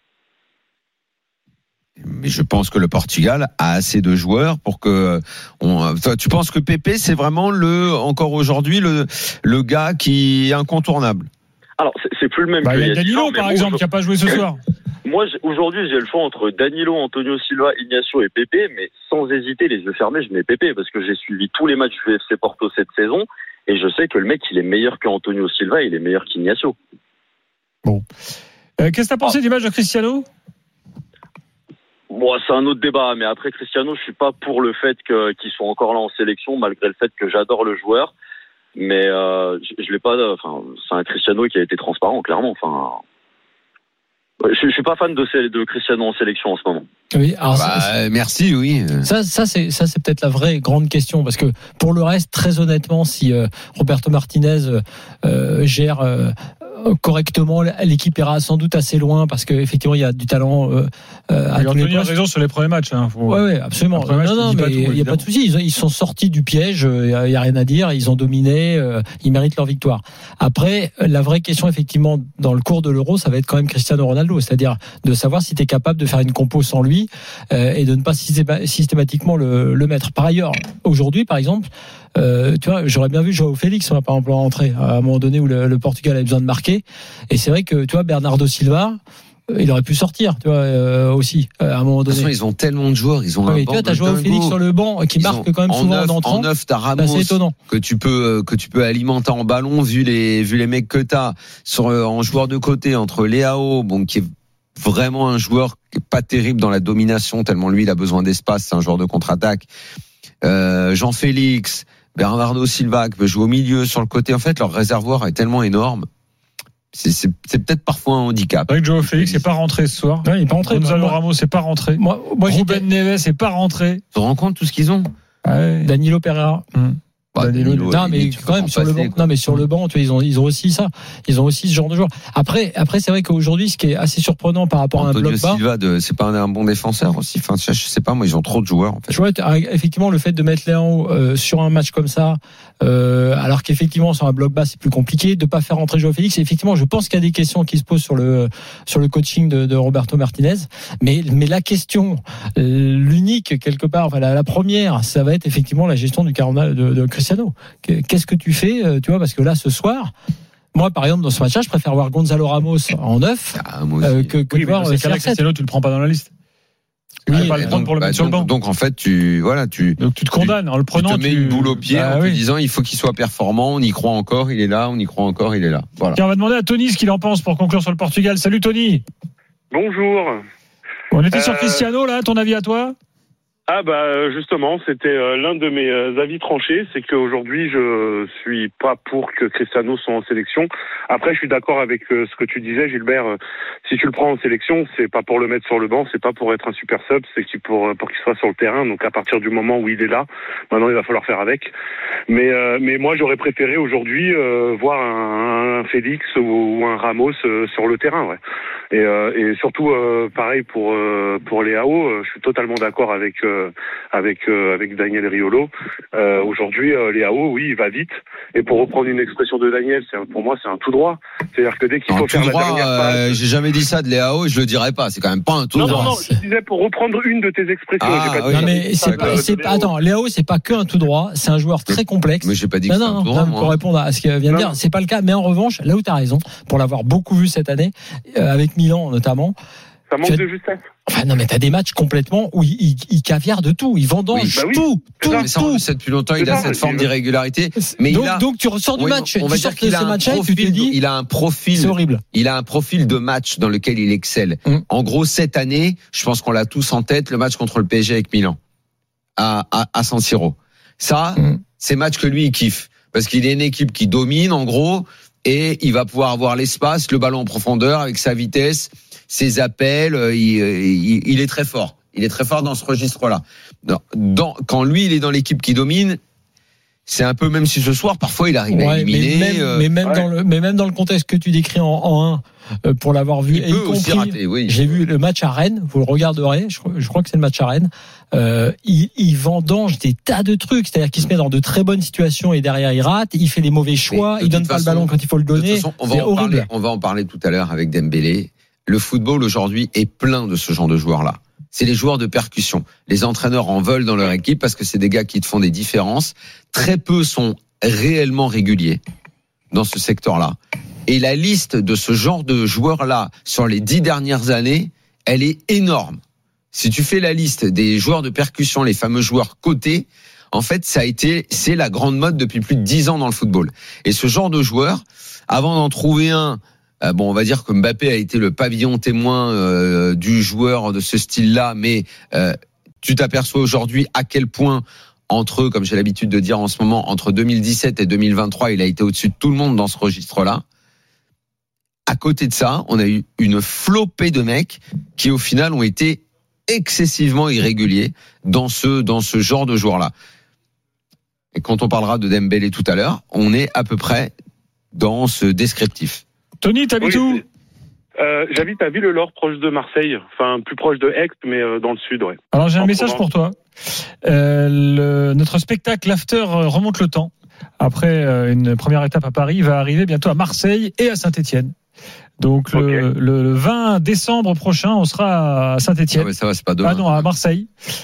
Mais je pense que le Portugal a assez de joueurs pour que on, tu penses que Pépé, c'est vraiment le, encore aujourd'hui, le, le gars qui est incontournable? Alors, c'est, c'est plus le même bah, que il y a Danilo, par exemple, qui n'a pas joué ce soir. Moi, aujourd'hui, j'ai le choix entre Danilo, Antonio Silva, Ignacio et Pépé, mais sans hésiter, les yeux fermés, je mets Pépé, parce que j'ai suivi tous les matchs du F C Porto cette saison. Et je sais que le mec, il est meilleur qu'Antonio Silva, il est meilleur qu'Ignacio. Bon. Euh, qu'est-ce que tu as pensé ah. du match de Cristiano? Bon, c'est un autre débat, mais après Cristiano, je suis pas pour le fait que, qu'il soit encore là en sélection, malgré le fait que j'adore le joueur. Mais euh, je, je l'ai pas. Enfin, c'est un Cristiano qui a été transparent, clairement. Enfin, je, je suis pas fan de, de Cristiano en sélection en ce moment. Oui, alors bah, ça, merci, oui. Ça, ça c'est ça, c'est peut-être la vraie grande question, parce que pour le reste, très honnêtement, si euh, Roberto Martinez euh, gère euh, correctement, l'équipe ira sans doute assez loin, parce que effectivement, il y a du talent euh, à tous les postes. Il a raison sur les premiers matchs. Hein. Faut... Ouais, ouais, absolument. Non, matchs, non, mais il n'y a pas de souci. Ils, ils sont sortis du piège. Il n'y a, a rien à dire. Ils ont dominé. Euh, ils méritent leur victoire. Après, la vraie question, effectivement, dans le cours de l'Euro, ça va être quand même Cristiano Ronaldo, c'est-à-dire de savoir si tu es capable de faire une compo sans lui. Euh, et de ne pas systématiquement le, le mettre. Par ailleurs, aujourd'hui, par exemple, euh, tu vois, j'aurais bien vu Joao Félix, par exemple, en rentrée à un moment donné où le, le Portugal avait besoin de marquer. Et c'est vrai que, tu vois, Bernardo Silva, il aurait pu sortir, tu vois, euh, aussi à un moment donné. De toute façon, ils ont tellement de joueurs, ils ont ouais, un banc. Tu vois, t'as Joao Félix sur le banc qui ils marque quand même souvent neuf, en entrant. En neuf, t'as Ramos, c'est étonnant. que tu peux que tu peux alimenter en ballon vu les vu les mecs que t'as sur en joueur de côté entre Léao, bon qui est vraiment un joueur qui est pas terrible dans la domination, tellement lui il a besoin d'espace, c'est un joueur de contre-attaque. Euh, Jean-Félix, Bernardo Silva qui peut jouer au milieu, sur le côté. En fait, leur réservoir est tellement énorme. C'est, c'est, c'est peut-être parfois un handicap. C'est vrai que Joao Félix n'est pas rentré ce soir. Non, il n'est pas rentré. Gonzalo Ramos n'est pas rentré. Moi, moi Ruben Neves n'est pas rentré. Tu te rends compte tout ce qu'ils ont? Ouais. Danilo Pereira. Hum. Bah, Danilo, Danilo, non mais quand même sur passer, le banc. Quoi. Non mais sur le banc, tu vois, ils ont ils ont aussi ça. Ils ont aussi ce genre de joueurs. Après après c'est vrai qu'aujourd'hui, ce qui est assez surprenant par rapport Antonio à un bloc bas. Silva, de, c'est pas un, un bon défenseur aussi. Enfin, je, je sais pas, moi ils ont trop de joueurs. En fait. Tu vois, effectivement, le fait de mettre Léon euh, sur un match comme ça, euh, alors qu'effectivement sur un bloc bas c'est plus compliqué, de pas faire rentrer Joao Félix. Et effectivement, je pense qu'il y a des questions qui se posent sur le sur le coaching de, de Roberto Martinez. Mais mais la question, euh, l'unique quelque part, enfin la, la première, ça va être effectivement la gestion du carnaval de, de Cristiano. Qu'est-ce que tu fais, tu vois, parce que là, ce soir, moi, par exemple, dans ce match-là, je préfère voir Gonzalo Ramos en neuf ah, euh, que, que oui, voir C R sept. Cristiano, tu le prends pas dans la liste. Oui, tu pas le prendre pour le bah, mettre sur le banc. Donc, en fait, tu, voilà, tu, donc, tu te condamnes tu, en le prenant. Tu te mets tu... une boule au pied bah, en oui. te disant, il faut qu'il soit performant, on y croit encore, il est là, on y croit encore, il est là. Voilà. Tiens, on va demander à Tony ce qu'il en pense pour conclure sur le Portugal. Salut, Tony. Bonjour. On était euh... sur Cristiano, là, ton avis à toi? Ah bah justement, c'était l'un de mes avis tranchés, c'est qu'aujourd'hui je suis pas pour que Cristiano soit en sélection. Après, je suis d'accord avec ce que tu disais, Gilbert. Si tu le prends en sélection, c'est pas pour le mettre sur le banc, c'est pas pour être un super sub, c'est qu'il pour pour qu'il soit sur le terrain. Donc à partir du moment où il est là, maintenant il va falloir faire avec. Mais euh, mais moi j'aurais préféré aujourd'hui euh, voir un, un Félix ou, ou un Ramos euh, sur le terrain, ouais. Et, euh, et surtout euh, pareil pour euh, pour Léao, euh, je suis totalement d'accord avec euh, avec euh, avec Daniel Riolo. Euh, aujourd'hui, euh, Léao, oui, il va vite. Et pour reprendre une expression de Daniel, c'est, pour moi, c'est un tout droit. C'est-à-dire que dès qu'il un faut faire droit, la dernière passe, euh, j'ai jamais dit ça de Léao et je le dirais pas. C'est quand même pas un tout non, droit. non, non, je disais pour reprendre une de tes expressions. Ah, j'ai pas oui. dit Non, mais c'est pas, c'est pas, attends, Léao, c'est pas que un tout droit, c'est un joueur très complexe. Mais j'ai pas dit que non, c'était non, un tout non, droit, non, moi. pour répondre à ce qu'il vient de dire, c'est pas le cas. Mais en revanche, là où tu as raison, pour l'avoir beaucoup vu cette année, euh, avec Milan notamment. Ça manque tu as- de justesse. Enfin, non, mais t'as des matchs complètement où il, il, il caviare de tout, il vendange Oui, bah oui, tout, tout, Mais ça, on tout. le sait depuis longtemps, C'est il a ça, cette c'est- forme d'irrégularité. Mais donc, il a, donc tu ressors du oui, match, on va tu dire sors de qu'il a ces un matchs-là et tu te profil, dis, il a un profil, c'est horrible. il a un profil de match dans lequel il excelle. Mm. En gros, cette année, je pense qu'on l'a tous en tête, le match contre le P S G avec Milan, à, à, à San Siro. Ça, Mm. c'est match que lui, il kiffe. Parce qu'il est une équipe qui domine, en gros, et il va pouvoir avoir l'espace, le ballon en profondeur, avec sa vitesse, ses appels, il, il, il est très fort. Il est très fort dans ce registre-là. Dans, dans, quand lui, il est dans l'équipe qui domine, c'est un peu, même si ce soir, parfois, il arrive à Ouais, éliminer. mais même, euh, mais même ouais. dans le, mais même dans le contexte que tu décris en, en un, euh, pour l'avoir vu, il et peut y aussi compris, rater, oui. j'ai vu le match à Rennes, vous le regarderez, je, crois- je crois que c'est le match à Rennes, euh, il, il vendange des tas de trucs, c'est-à-dire qu'il se met dans de très bonnes situations et derrière il rate, il fait les mauvais choix, Mais de il donne toute pas façon- le ballon quand il faut le De toute donner, façon, on va c'est en parler, horrible. on va en parler tout à l'heure avec Dembélé. Le football aujourd'hui est plein de ce genre de joueurs-là. C'est les joueurs de percussion. Les entraîneurs en veulent dans leur équipe parce que c'est des gars qui te font des différences. Très peu sont réellement réguliers dans ce secteur-là. Et la liste de ce genre de joueurs-là sur les dix dernières années, elle est énorme. Si tu fais la liste des joueurs de percussion, les fameux joueurs cotés, en fait, ça a été, c'est la grande mode depuis plus de dix ans dans le football. Et ce genre de joueurs, avant d'en trouver un, euh, bon, on va dire que Mbappé a été le pavillon témoin euh, du joueur de ce style-là, mais euh, tu t'aperçois aujourd'hui à quel point entre, comme j'ai l'habitude de dire en ce moment, entre deux mille dix-sept et deux mille vingt-trois, il a été au-dessus de tout le monde dans ce registre-là. À côté de ça, on a eu une flopée de mecs qui, au final, ont été excessivement irréguliers dans ce, dans ce genre de joueurs-là. Et quand on parlera de Dembélé tout à l'heure, on est à peu près dans ce descriptif. Tony, t'habites Oui, où? Euh, j'habite à Villelor, proche de Marseille. Enfin, plus proche de Aix, mais euh, dans le sud, ouais. Alors j'ai un En message Provence. pour toi. Euh, le, notre spectacle L'After remonte le temps. Après euh, une première étape à Paris, il va arriver bientôt à Marseille et à Saint-Étienne. Donc le, Ok. le, le vingt décembre prochain, on sera à Saint-Étienne. Ah ouais, ça va, c'est pas demain. Ah non, à Marseille.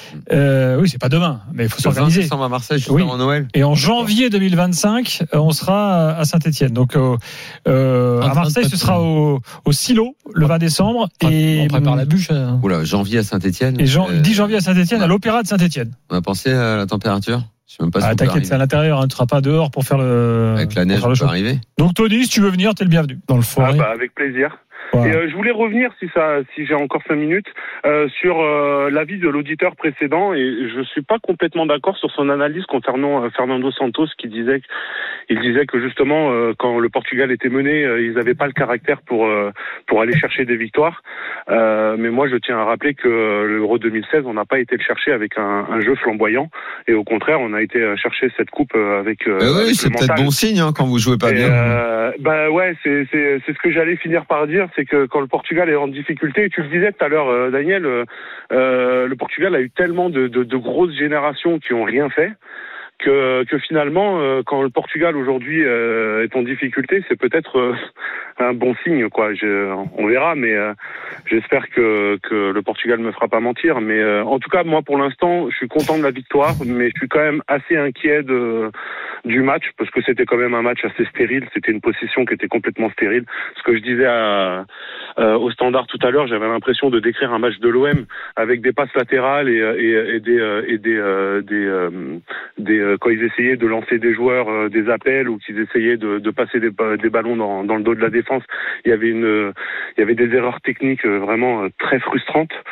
Euh, oui, c'est pas demain, mais il faut Le vingt s'organiser. décembre à Marseille, juste Oui. avant Noël. Et en janvier deux mille vingt-cinq, euh, on sera à Saint-Étienne. Donc euh, euh, à Marseille, ce sera au, au Silo le vingt décembre. Et On prépare la bûche. euh. Oula, janvier à Saint-Etienne. Et jan- dix janvier à Saint-Étienne, à l'Opéra de Saint-Étienne. On a pensé à la température. Je sais même pas si Ah, on peut t'inquiète, c'est à arriver. l'intérieur, hein, tu seras pas dehors pour faire le. Avec la pour neige, faire on le peut show. arriver. Donc Tony, si tu veux venir, t'es le bienvenu. Dans le Ah, forêt. bah, avec plaisir. Voilà. Et euh, je voulais revenir, si ça, si j'ai encore cinq minutes, euh, sur euh, l'avis de l'auditeur précédent, et je suis pas complètement d'accord sur son analyse concernant euh, Fernando Santos, qui disait, il disait que justement, euh, quand le Portugal était mené, euh, ils n'avaient pas le caractère pour euh, pour aller chercher des victoires. Euh, mais moi, je tiens à rappeler que euh, l'Euro deux mille seize, on n'a pas été le chercher avec un, un jeu flamboyant, et au contraire, on a été chercher cette coupe euh, avec. Euh, Bah oui, avec c'est le peut-être mental. bon signe hein, quand vous jouez pas Et bien. euh, bah ouais, c'est c'est c'est ce que j'allais finir par dire, c'est que quand le Portugal est en difficulté, et tu le disais tout à l'heure, euh, Daniel, euh, euh, le Portugal a eu tellement de, de, de grosses générations qui ont rien fait. Que, que finalement, euh, quand le Portugal aujourd'hui euh, est en difficulté, c'est peut-être euh, un bon signe, quoi. Je, on verra, mais euh, j'espère que, que le Portugal me fera pas mentir. Mais euh, en tout cas, moi, pour l'instant, je suis content de la victoire, mais je suis quand même assez inquiet de, du match parce que c'était quand même un match assez stérile. C'était une possession qui était complètement stérile. Ce que je disais à, euh, au Standard tout à l'heure, j'avais l'impression de décrire un match de l'O M avec des passes latérales et, et, et des, et des, euh, des, euh, des euh, quand ils essayaient de lancer des joueurs euh, des appels ou qu'ils essayaient de, de passer des, des ballons dans, dans le dos de la défense, il y avait une, il y avait des erreurs techniques euh, vraiment euh, très frustrantes.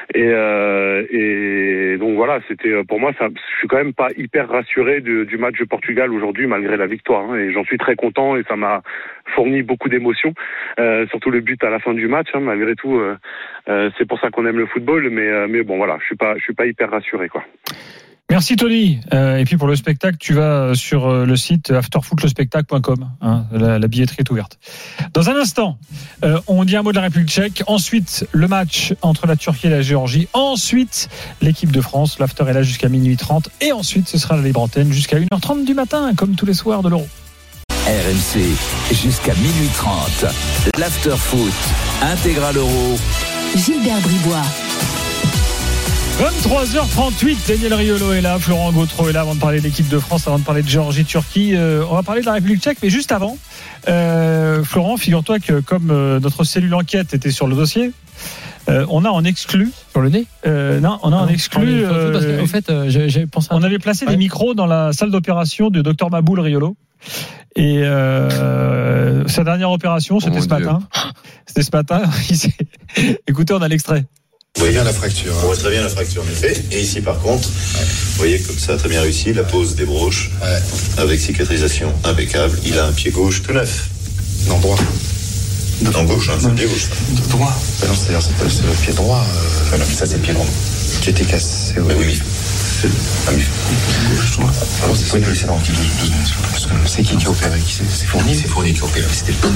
Et, euh, et donc voilà, c'était pour moi, ça, je suis quand même pas hyper rassuré de, du match de Portugal aujourd'hui, malgré la victoire. Hein, et j'en suis très content et ça m'a fourni beaucoup d'émotions, euh, surtout le but à la fin du match. Hein, malgré tout, euh, euh, c'est pour ça qu'on aime le football. Mais, euh, mais bon, voilà, je suis pas, je suis pas hyper rassuré, quoi. Merci Tony. Euh, et puis pour le spectacle, tu vas sur le site afterfootlespectacle point com. Hein, la, la billetterie est ouverte. Dans un instant, euh, on dit un mot de la République tchèque. Ensuite, le match entre la Turquie et la Géorgie. Ensuite, l'équipe de France. L'after est là jusqu'à minuit trente. Et ensuite, ce sera la libre antenne jusqu'à une heure trente du matin, comme tous les soirs de l'Euro. R M C jusqu'à minuit trente. L'after foot intégral Euro. Gilbert Bribois. vingt-trois heures trente-huit, Daniel Riolo est là, Florent Gautreau est là avant de parler de l'équipe de France, avant de parler de Géorgie-Turquie. Euh, on va parler de la République tchèque, mais juste avant, euh, Florent, figure-toi que comme euh, notre cellule enquête était sur le dossier, euh, on a en exclu sur le nez. Euh, non, on a non, en exclu. Euh, parce que, au fait, euh, j'ai, j'ai pensé. On avait placé ouais. des micros dans la salle d'opération du docteur Maboul Riolo. Et euh, sa dernière opération, c'était oh ce Dieu. matin. C'était ce matin. Écoutez, on a l'extrait. Vous voyez bien la fracture. Hein. On voit très bien la fracture, en effet. Et ici, par contre, ouais. vous voyez comme ça a très bien réussi la pose des broches ouais. avec cicatrisation impeccable. Il a un pied gauche tout neuf. Non, droit. De non, gauche, hein, c'est le pied gauche. De droit. Ben non, c'est-à-dire c'est, c'est le pied droit. Euh... Ben non, ça, c'est le pied droit. Qui était cassé. Ouais. Ben oui, mais c'est ah, mais... gauche, droit. Alors, c'est pas nous laisser dans douze secondes. C'est qui qui a opéré qui c'est, c'est Fournier. C'est Fournier qui a opéré. C'était le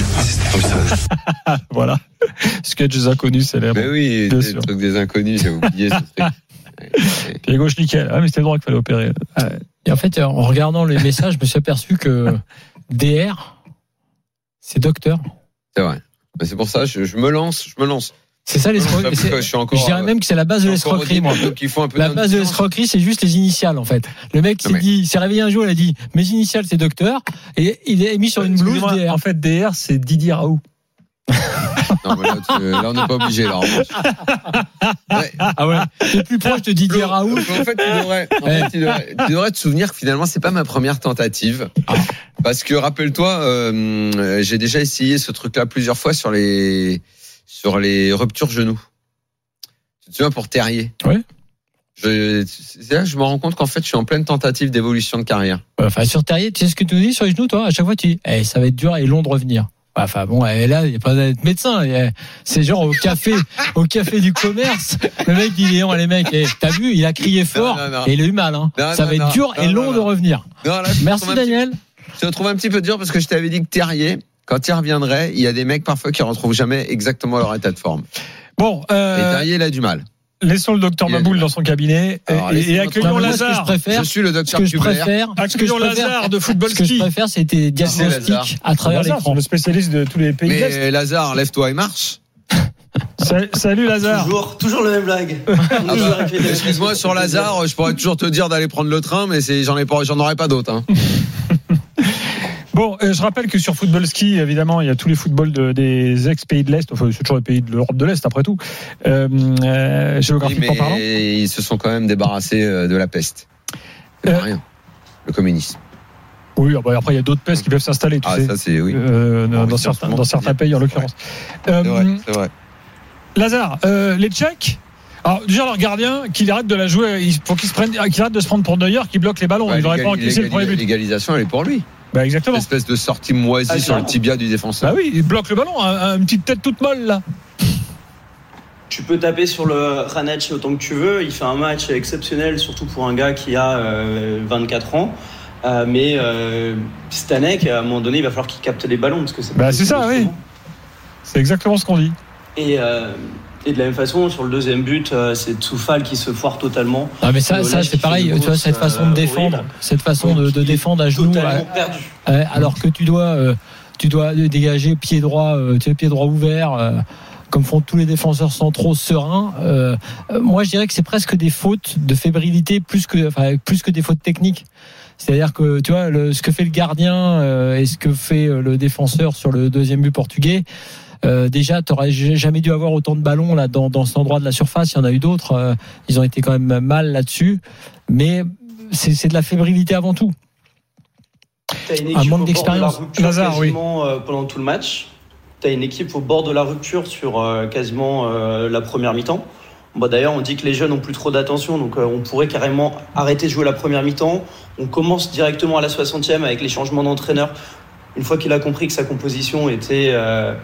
ah, voilà. Sketch des inconnus, c'est l'air. Mais oui, c'est le truc des inconnus, j'ai oublié ce truc. Pied gauche nickel. Ah, mais c'était le droit qu'il fallait opérer. Et en fait, en regardant les messages, je me suis aperçu que D R, c'est docteur. C'est vrai. Mais c'est pour ça, je, je me lance, je me lance. C'est ça l'escroquerie. Je, je, je dirais même que c'est la base de l'escroquerie, moi. La base de l'escroquerie, c'est juste les initiales, en fait. Le mec s'est mais... dit, s'est réveillé un jour, il a dit, mes initiales, c'est docteur, et il est mis sur une blouse D R. En fait, D R, c'est Didier Raoult. Non, mais là, tu, là, on n'est pas obligé, là. Ouais. Ah ouais. T'es plus proche de Didier Raoult. En fait, tu devrais, en fait, tu devrais, tu devrais te souvenir que finalement, c'est pas ma première tentative. Ah. Parce que, rappelle-toi, euh, j'ai déjà essayé ce truc-là plusieurs fois sur les, sur les ruptures genoux. Tu te souviens pour Terrier? Oui. Je, c'est là que je me rends compte qu'en fait, je suis en pleine tentative d'évolution de carrière. Enfin, sur Terrier, tu sais ce que tu nous dis sur les genoux, toi? À chaque fois, tu dis, eh, ça va être dur et long de revenir. Enfin bon, là, il n'y a pas d'être médecin. C'est genre au café, au café du commerce. Le mec, il est, les mecs, eh, t'as vu, il a crié fort non, non, non. et il a eu mal. Hein. Non, ça non, va être non, dur non, et long non, de revenir. Non, là, merci Daniel. Petit, je te trouve un petit peu dur parce que je t'avais dit que Terrier, quand il reviendrait, il y a des mecs parfois qui ne retrouvent jamais exactement leur état de forme. Bon, euh... et Terrier, il a du mal. Laissons le docteur Maboul dans son cabinet. Alors, et, et accueillons Lazare. Ce que je préfère, je suis le docteur ce que je préfère, accueillons Lazare de football ski. Ce que je préfère, c'était diagnostic à travers Lazare, l'écran. Le spécialiste de tous les pays. Mais Lazare, lève-toi et marche. Salut Lazare. Toujours, toujours la même blague. Ah bah, excuse-moi, sur Lazare, je pourrais toujours te dire d'aller prendre le train, mais c'est, j'en ai pas, j'en aurais pas d'autres. Hein. Bon, euh, je rappelle que sur Football Ski, évidemment, il y a tous les footballs de, des ex-pays de l'Est, enfin, c'est toujours les pays de l'Europe de l'Est, après tout, euh, euh, géographiquement oui, mais parlant. Ils se sont quand même débarrassés de la peste. Euh, rien. Le communisme. Oui, bah après, il y a d'autres pestes qui peuvent s'installer, tu ah, sais. ça, c'est, oui. Euh, dans, dans, certains, dans certains pays, en l'occurrence. Ouais. Euh, c'est vrai, c'est vrai. Lazare, euh, les Tchèques, alors, déjà, leur gardien, qu'il arrête de la jouer, il faut qu'il se prenne, qu'il arrête de se prendre pour Neuer, qui bloque les ballons. Ouais, il n'aurait pas encaissé le premier but. L'égalisation, elle est pour lui. Bah exactement. Une espèce de sortie moisie ah, sur le tibia du défenseur. Bah oui, il bloque le ballon, un, une petite tête toute molle là. Tu peux taper sur le Ranech autant que tu veux, il fait un match exceptionnel, surtout pour un gars qui a euh, vingt-quatre ans. Euh, mais euh, Stanek, à un moment donné, il va falloir qu'il capte les ballons parce que c'est. Bah c'est ça, oui. C'est exactement ce qu'on dit. Et euh, Et de la même façon, sur le deuxième but, euh, c'est Tsoufal qui se foire totalement. Ah mais ça, ça c'est pareil. Tu vois cette façon de défendre, euh, cette façon de, de défendre à genoux, euh, alors que tu dois, euh, tu dois dégager pied droit, euh, tu sais, pied droit ouvert, euh, comme font tous les défenseurs centraux sereins. Euh, moi, je dirais que c'est presque des fautes de fébrilité plus que, enfin, plus que des fautes techniques. C'est-à-dire que tu vois le, ce que fait le gardien euh, et ce que fait le défenseur sur le deuxième but portugais. Euh, déjà, t'aurais jamais dû avoir autant de ballons là dans, dans cet endroit de la surface. Il y en a eu d'autres. Euh, ils ont été quand même mal là-dessus, mais c'est, c'est de la fébrilité avant tout. T'as une équipe un manque d'expérience. De Lazare, oui. Euh, pendant tout le match, t'as une équipe au bord de la rupture sur euh, quasiment euh, la première mi-temps. Bon, d'ailleurs, on dit que les jeunes n'ont plus trop d'attention, donc euh, on pourrait carrément arrêter de jouer la première mi-temps. On commence directement à la soixantième avec les changements d'entraîneur. Une fois qu'il a compris que sa composition était euh,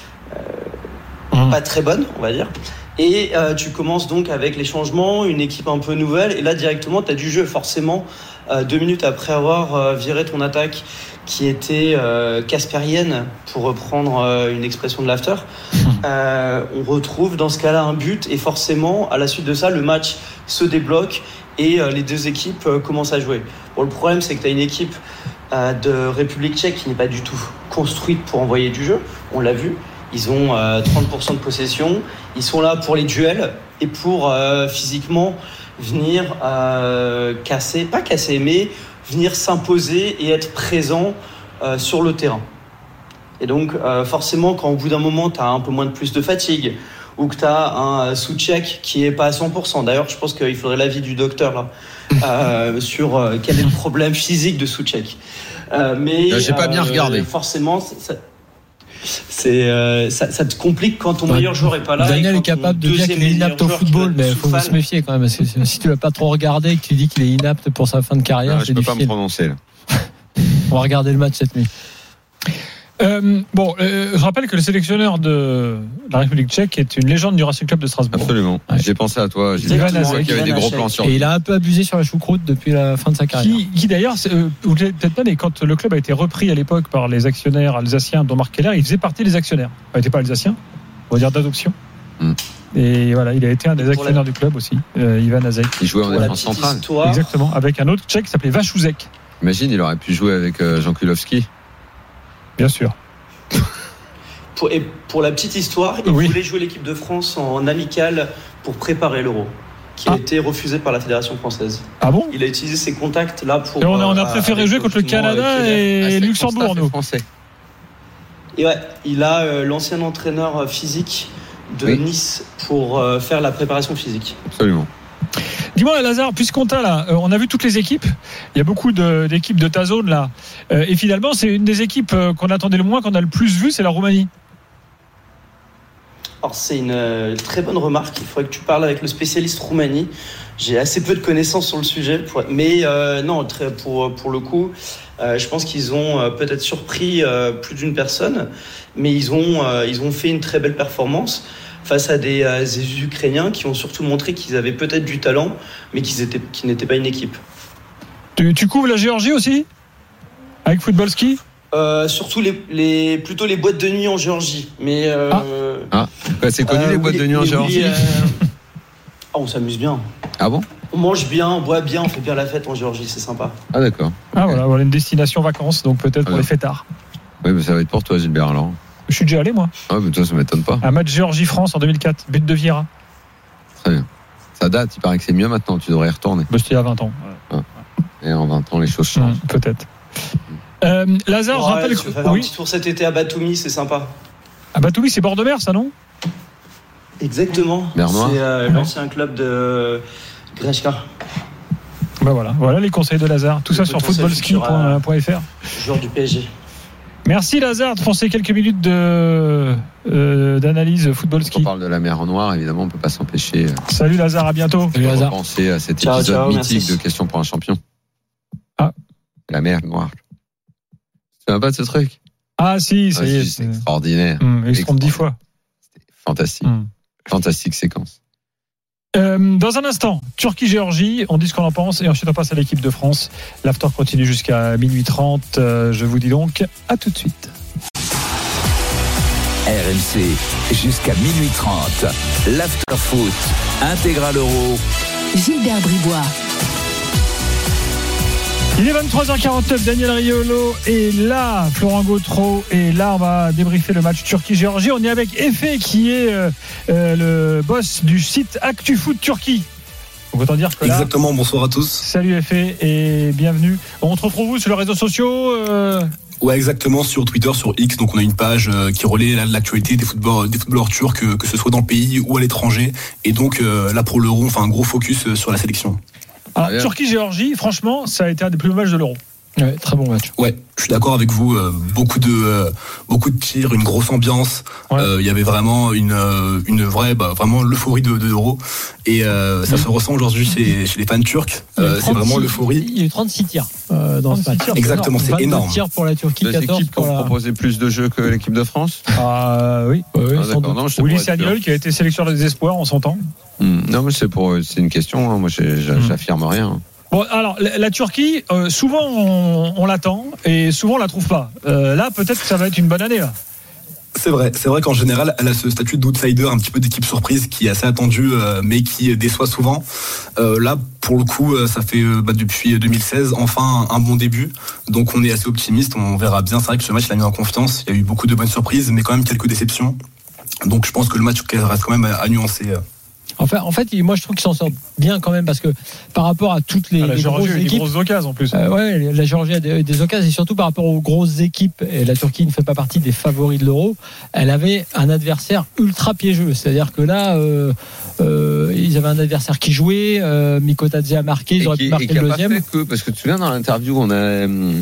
euh, mmh. pas très bonne, on va dire. Et euh, tu commences donc avec les changements, une équipe un peu nouvelle. Et là, directement, tu as du jeu. Forcément, euh, deux minutes après avoir euh, viré ton attaque qui était euh, caspérienne, pour reprendre euh, une expression de l'after, euh, on retrouve dans ce cas-là un but. Et forcément, à la suite de ça, le match se débloque et euh, les deux équipes euh, commencent à jouer. Bon, le problème, c'est que tu as une équipe euh, de République tchèque qui n'est pas du tout construite pour envoyer du jeu. On l'a vu. Ils ont euh, trente pour cent de possession. Ils sont là pour les duels et pour euh, physiquement venir euh, casser, pas casser, mais venir s'imposer et être présent euh, sur le terrain. Et donc, euh, forcément, quand au bout d'un moment, tu as un peu moins de plus de fatigue ou que tu as un Souček qui est pas à cent pour cent. D'ailleurs, je pense qu'il faudrait l'avis du docteur là, euh, sur euh, quel est le problème physique de Souček. Euh, mais Là, j'ai pas bien regardé. Euh, forcément, ça, c'est, euh, ça, ça te complique quand ton meilleur joueur est pas là. Daniel est capable de dire qu'il est inapte au football, mais il faut se méfier quand même. Parce que si tu l'as pas trop regardé et que tu dis qu'il est inapte pour sa fin de carrière, ah, c'est je peux difficile. pas me prononcer là. On va regarder le match cette nuit. Euh, bon, euh, je rappelle que le sélectionneur de la République tchèque est une légende du Racing Club de Strasbourg. Absolument. Ouais. J'ai pensé à toi. J'ai Ivan vu Azek, qu'il y avait des gros plans sur lui. Et il a un peu abusé sur la choucroute depuis la fin de sa carrière. Qui, qui d'ailleurs, euh, vous l'avez peut-être pas, mais quand le club a été repris à l'époque par les actionnaires alsaciens, dont Marc Keller, il faisait partie des actionnaires. Il n'était pas alsacien, on va dire d'adoption. Mm. Et voilà, il a été un des actionnaires la... du club aussi, euh, Ivan Azek. Il jouait en défense centrale. Histoire. Exactement, avec un autre tchèque qui s'appelait Vachuzek. Imagine, il aurait pu jouer avec euh, Jean Kulowski. Bien sûr. Pour, et pour la petite histoire, il oui. voulait jouer l'équipe de France en amical pour préparer l'Euro, qui a ah. été refusé par la Fédération française. Ah bon ? Il a utilisé ses contacts là pour. Et on a, on a préféré euh, jouer contre le Canada et, et ah, Luxembourg, nous. Français. Et ouais, il a euh, l'ancien entraîneur physique de oui. Nice pour euh, faire la préparation physique. Absolument. Dis-moi, Lazare, puisqu'on t'a là, euh, on a vu toutes les équipes. Il y a beaucoup de, d'équipes de ta zone là. Euh, et finalement, c'est une des équipes euh, qu'on attendait le moins, qu'on a le plus vu, c'est la Roumanie. Alors, c'est une euh, très bonne remarque. Il faudrait que tu parles avec le spécialiste Roumanie. J'ai assez peu de connaissances sur le sujet. Pour... Mais euh, non, très, pour, pour le coup, euh, je pense qu'ils ont euh, peut-être surpris euh, plus d'une personne. Mais ils ont, euh, ils ont fait une très belle performance face à des, euh, des Ukrainiens qui ont surtout montré qu'ils avaient peut-être du talent, mais qu'ils, étaient, qu'ils n'étaient pas une équipe. Tu, tu couvres la Géorgie aussi ? Avec Football Ski ? Euh, surtout les, les, plutôt les boîtes de nuit en Géorgie. Mais euh, ah. ah. Bah, c'est connu euh, les boîtes oui, de nuit en Géorgie. Oui, euh... oh, on s'amuse bien. Ah bon ? On mange bien, on boit bien, on fait bien la fête en Géorgie, c'est sympa. Ah d'accord. Ah voilà, voilà une destination vacances, donc peut-être ah, pour les fêtards. Oui, mais ça va être pour toi, Gilbert alors. Je suis déjà allé moi. Ah mais toi ça m'étonne pas. Un match Géorgie-France en deux mille quatre, but de Vieira. Très bien. Ça date, il paraît que c'est mieux maintenant, tu devrais y retourner. Bah, c'était il y a vingt ans. Ouais. Ah. Et en vingt ans les choses changent. Mmh, peut-être. Euh, Lazare, ouais, je rappelle que. Oui. Un petit tour cet été à Batumi, c'est sympa. À Batumi, c'est bord de mer, ça, non ? Exactement. Mer Noire. C'est euh, ouais. l'ancien club de Grechka. Ben voilà, voilà les conseils de Lazare. Tout Le ça sur footballski point f r. Joueur du P S G. Merci Lazare pour ces quelques minutes de, euh, d'analyse football ski. On parle de la mer Noire, évidemment, on ne peut pas s'empêcher. Salut Lazare, à bientôt. Salut Lazare. Penser à cet ciao, épisode ciao, mythique merci. de Questions pour un champion. Ah. La mer Noire. Tu ne sais pas de ce truc ? Ah si, ça ah, y est. C'est, c'est extraordinaire. Mmh, ils se trompent dix fois. C'était fantastique. Mmh. Fantastique séquence. Euh, dans un instant, Turquie-Géorgie, on dit ce qu'on en pense et ensuite on passe à l'équipe de France. L'after continue jusqu'à minuit trente. Euh, je vous dis donc à tout de suite. R M C jusqu'à minuit trente. L'after foot intégral euro. Gilbert Bribois. Il est vingt-trois heures quarante-neuf, Daniel Riolo est là, Florent Gautreau est là, on va débriefer le match Turquie-Géorgie. On est avec Efe qui est euh, euh, le boss du site ActuFoot Turquie. Donc autant dire que là... Exactement, bonsoir à tous. Salut Efe et bienvenue. On te retrouve où sur les réseaux sociaux euh... Ouais, exactement, sur Twitter, sur X. Donc on a une page euh, qui relaie l'actualité des footballeurs, des footballeurs turcs, que, que ce soit dans le pays ou à l'étranger. Et donc euh, là pour l'Euro, on fait un gros focus euh, sur la sélection. Alors, Turquie-Géorgie, franchement, ça a été un des plus beaux matchs de l'Euro. Ouais, très bon match. Ouais, je suis d'accord avec vous. Euh, beaucoup de euh, beaucoup de tirs, une grosse ambiance. Il ouais. euh, y avait vraiment une euh, une vraie, bah, vraiment l'euphorie de, de l'Euro. Et euh, ça mmh. se ressent aujourd'hui chez, chez les fans turcs. Euh, c'est vraiment l'euphorie. Il y a eu trente-six tirs euh, dans ce match. Tirs, Exactement, c'est énorme. tirs pour la Turquie, Deux quatorze équipes pour qui ont la... proposé plus de jeux que l'équipe de France. Ah oui. oui ah, d'accord. Non, Willy Sagnol qui a été sélectionneur des espoirs, on s'entend. Mmh. Non, mais c'est pour c'est une question. Hein. Moi, j'affirme mmh. rien. Bon, alors la, la Turquie, euh, souvent on, on l'attend et souvent on la trouve pas. Euh, là, peut-être que ça va être une bonne année là. C'est vrai, c'est vrai qu'en général, elle a ce statut d'outsider, un petit peu d'équipe surprise qui est assez attendue, euh, mais qui déçoit souvent. Euh, là, pour le coup, ça fait bah, depuis deux mille seize, enfin un, un bon début. Donc on est assez optimiste, on verra bien. C'est vrai que ce match l'a mis en confiance. Il y a eu beaucoup de bonnes surprises, mais quand même quelques déceptions. Donc je pense que le match reste quand même à, à nuancer. Enfin, en fait, moi je trouve qu'ils s'en sortent bien quand même parce que par rapport à toutes les, ah, la les Géorgie grosses a eu équipes, des grosses occasions en plus. Euh, ouais, la Géorgie a des, des occasions et surtout par rapport aux grosses équipes. Et la Turquie ne fait pas partie des favoris de l'Euro. Elle avait un adversaire ultra piégeux. C'est-à-dire que là, euh, euh, ils avaient un adversaire qui jouait. Euh, Mikotadze a marqué, ils auraient pu marquer le deuxième. Pas fait que, parce que tu te souviens dans l'interview, on a hum,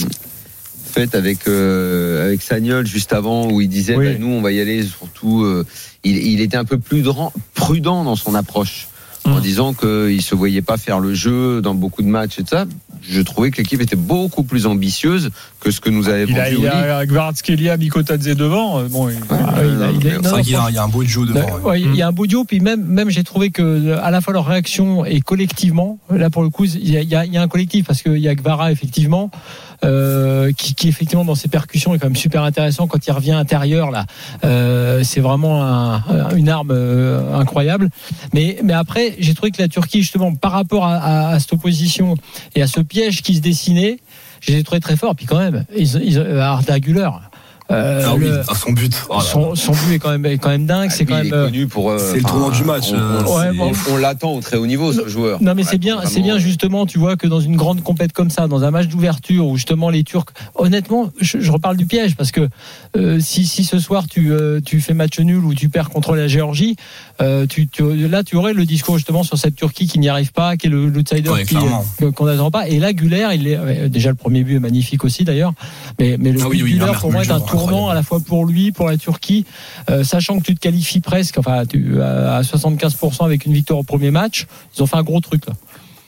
fait avec euh, avec Sagnol juste avant où il disait, oui. bah, nous on va y aller. Surtout, euh, il, il était un peu plus prudent dans son approche. En mmh. disant qu'il ne se voyait pas faire le jeu dans beaucoup de matchs et tout ça. Je trouvais que l'équipe était beaucoup plus ambitieuse que ce que nous avait vendu. Il y a Kvaratskhelia, Mikotadze devant. Bon, il... ouais, euh, il, il, c'est vrai qu'il y a, il y a un beau duo devant. Ouais, ouais, mmh. Il y a un beau duo, puis même, même j'ai trouvé que à la fois leur réaction et collectivement, là pour le coup, il y a, il y a, il y a un collectif parce qu'il y a Kvara effectivement. Euh, qui, qui effectivement dans ses percussions est quand même super intéressant quand il revient intérieur là. Euh, c'est vraiment un, une arme euh, incroyable. Mais, mais après, j'ai trouvé que la Turquie justement par rapport à, à, à cette opposition et à ce piège qui se dessinait, je les ai trouvés très forts. Puis quand même, ils, ils, Arda Güler. Euh, ah oui, le, son but. Oh son, son but est quand même, est quand même dingue. Ah, c'est lui, quand il même. Est connu pour. Euh, c'est le tournant du match. On, on, ouais, bon, on l'attend au très haut niveau, ce joueur. Non, mais ouais, c'est bien, vraiment... c'est bien justement. Tu vois que dans une grande compète comme ça, dans un match d'ouverture où justement les Turcs, honnêtement, je, je reparle du piège parce que euh, si, si ce soir tu, euh, tu fais match nul ou tu perds contre la Géorgie, euh, tu, tu, là tu aurais le discours justement sur cette Turquie qui n'y arrive pas, qui est le, l'outsider ouais, qui, euh, qu'on n'attend pas. Et là, Güler, il est déjà le premier but est magnifique aussi d'ailleurs, mais, mais le ah but oui, oui, Güler pour moi est un tournant à la fois pour lui, pour la Turquie, euh, sachant que tu te qualifies presque, enfin tu, à soixante-quinze pour cent avec une victoire au premier match, ils ont fait un gros truc là.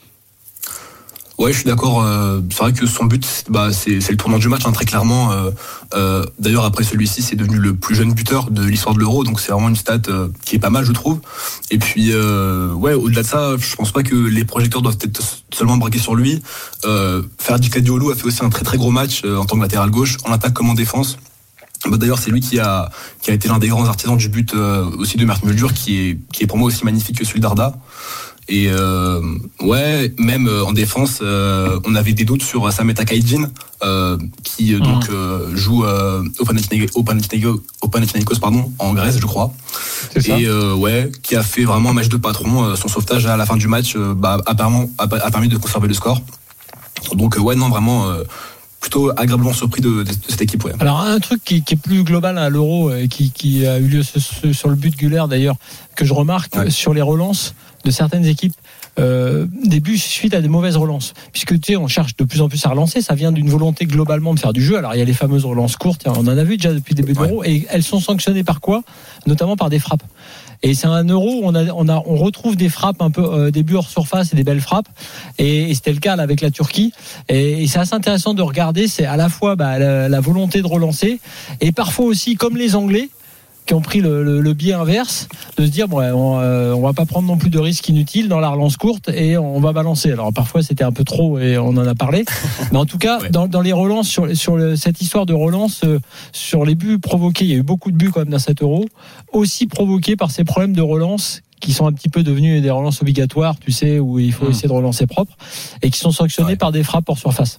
Ouais, je suis d'accord. Euh, c'est vrai que son but, bah, c'est, c'est le tournant du match, hein, très clairement. Euh, euh, d'ailleurs, après celui-ci, c'est devenu le plus jeune buteur de l'histoire de l'Euro, donc c'est vraiment une stat euh, qui est pas mal, je trouve. Et puis, euh, ouais, au-delà de ça, je pense pas que les projecteurs doivent être seulement braqués sur lui. Euh, Ferdi Kadioglu a fait aussi un très très gros match euh, en tant que latéral gauche, en attaque comme en défense. Bah, d'ailleurs, c'est lui qui a qui a été l'un des grands artisans du but euh, aussi de Mert Müldür, qui est qui est pour moi aussi magnifique que celui d'Arda. Et euh, ouais, même euh, en défense, euh, on avait des doutes sur Samet Akaydin, euh, qui euh, donc euh, joue euh, au Panathinaikos, au Panathinaikos, au Panathinaikos pardon, en Grèce, je crois. C'est ça. Et euh, ouais, qui a fait vraiment un match de patron. Euh, son sauvetage à la fin du match, euh, bah, apparemment a, a permis de conserver le score. Donc euh, ouais, non, vraiment. Euh, plutôt agréablement surpris de, de, de cette équipe. Ouais. Alors un truc qui, qui est plus global à l'Euro, et qui, qui a eu lieu ce, ce, sur le but Güler d'ailleurs, que je remarque ouais. sur les relances de certaines équipes, euh, des buts suite à des mauvaises relances. Puisque tu sais, on cherche de plus en plus à relancer, ça vient d'une volonté globalement de faire du jeu. Alors il y a les fameuses relances courtes, on en a vu déjà depuis le début de l'Euro, ouais. et elles sont sanctionnées par quoi ? Notamment par des frappes. Et c'est un Euro où on a, on a, on retrouve des frappes un peu, euh, des buts hors surface et des belles frappes. Et, et c'était le cas là avec la Turquie. Et, et c'est assez intéressant de regarder. C'est à la fois bah, la, la volonté de relancer et parfois aussi comme les Anglais qui ont pris le, le, le biais inverse de se dire bon, on, euh, on va pas prendre non plus de risques inutiles dans la relance courte et on va balancer. Alors parfois c'était un peu trop et on en a parlé, mais en tout cas ouais. dans, dans les relances sur, sur le, cette histoire de relance euh, sur les buts provoqués, il y a eu beaucoup de buts quand même dans cet Euro, aussi provoqués par ces problèmes de relance qui sont un petit peu devenus des relances obligatoires, tu sais, où il faut mmh. essayer de relancer propre et qui sont sanctionnés ouais. par des frappes hors surface.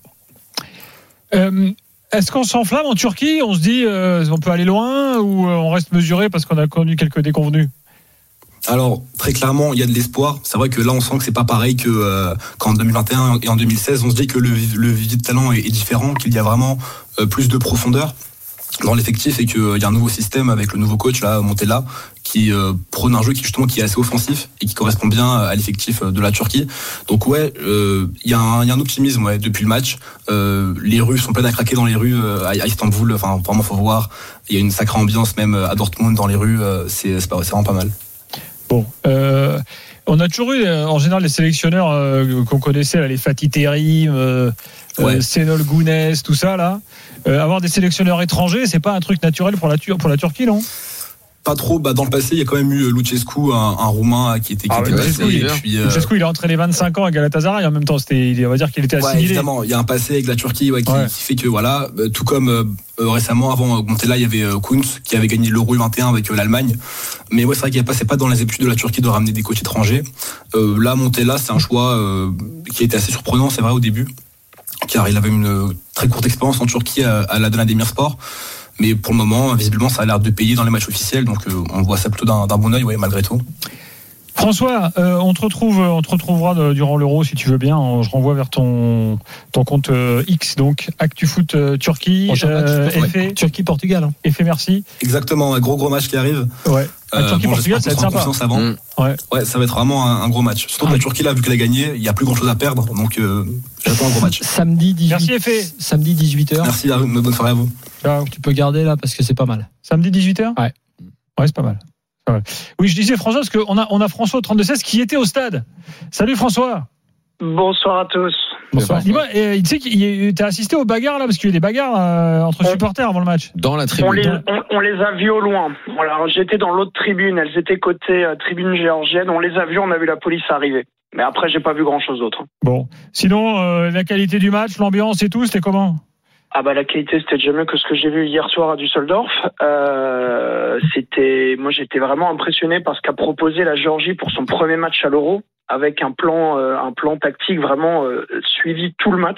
Euh... Est-ce qu'on s'enflamme en Turquie ? On se dit euh, on peut aller loin ou on reste mesuré parce qu'on a connu quelques déconvenus ? Alors très clairement il y a de l'espoir. C'est vrai que là on sent que c'est pas pareil que euh, qu'en deux mille vingt et un et en deux mille seize. On se dit que le, le vivier de talent est, est différent, qu'il y a vraiment euh, plus de profondeur. dans l'effectif et qu'il euh, y a un nouveau système avec le nouveau coach là, Montella, qui euh, prône un jeu qui justement qui est assez offensif et qui correspond bien à l'effectif de la Turquie. Donc ouais, il euh, y a un, y a un optimisme ouais, depuis le match. Euh, les rues sont pleines à craquer dans les rues euh, à Istanbul. Enfin vraiment faut voir. Il y a une sacrée ambiance même à Dortmund dans les rues. Euh, c'est, c'est, pas, c'est vraiment pas mal. Bon. Euh... On a toujours eu, en général, les sélectionneurs euh, qu'on connaissait, là, les Fatih Terim, euh, ouais. euh, Şenol Güneş, tout ça, là. Euh, avoir des sélectionneurs étrangers, c'est pas un truc naturel pour la, pour la Turquie, non ? Pas trop. Bah, dans le passé, il y a quand même eu Lucescu, un, un Roumain qui était, qui ah, était ouais, Lucescu, il, puis, euh... Lucescu, il a entraîné vingt-cinq ans à Galatasaray en même temps. C'était, on va dire qu'il était assimilé. Ouais, évidemment. Il y a un passé avec la Turquie, ouais, qui, ouais. qui fait que, voilà, tout comme euh, récemment, avant Montella, il y avait euh, Kuntz qui avait gagné l'Euro U vingt et un avec euh, l'Allemagne. Mais ouais, c'est vrai qu'il ne passait pas dans les habitudes de la Turquie de ramener des coachs étrangers. Euh, là, Montella, c'est un choix euh, qui a été assez surprenant, c'est vrai, au début. Car il avait une très courte expérience en Turquie à, à la Adana Demirspor. Mais pour le moment, visiblement, ça a l'air de payer dans les matchs officiels. Donc, euh, on voit ça plutôt d'un, d'un bon œil, ouais, malgré tout. François, euh, on te retrouve, on te retrouvera de, durant l'Euro si tu veux bien. Je renvoie vers ton ton compte euh, X, donc ActuFoot euh, Turquie, euh, ouais. Turquie-Portugal. Hein. Effet merci. Exactement, un gros gros match qui arrive. Ouais. Euh, Turquie-Portugal, bon, ça va être sympa. Avant. Mmh. Ouais. ouais, ça va être vraiment un, un gros match. Surtout que la Turquie là, vu qu'elle a gagné, il y a plus grand chose à perdre, donc euh, j'attends un gros match. Samedi dix-huit. Merci Effet. Samedi dix-huit heures. Merci, bonne soirée à vous. Ciao. Tu peux garder là parce que c'est pas mal. Samedi dix-huit heures. Ouais. Ouais, c'est pas mal. Oui, je disais François parce qu'on a on a François au trente-deux seize qui était au stade. Salut François. Bonsoir à tous. Bonsoir. Dis-moi, tu sais que t'as assisté aux bagarres là parce qu'il y a eu des bagarres euh, entre on, supporters avant le match. Dans la tribune. On les, on, on les a vus au loin. Voilà, j'étais dans l'autre tribune. Elles étaient côté euh, tribune géorgienne. On les a vus. On a vu la police arriver. Mais après, j'ai pas vu grand chose d'autre. Bon. Sinon, euh, la qualité du match, l'ambiance et tout, c'était comment ? Ah bah la qualité c'était déjà mieux que ce que j'ai vu hier soir à Düsseldorf. Euh, c'était, moi j'étais vraiment impressionné par ce qu'a proposé la Géorgie pour son premier match à l'Euro, avec un plan, euh, un plan tactique vraiment euh, suivi tout le match.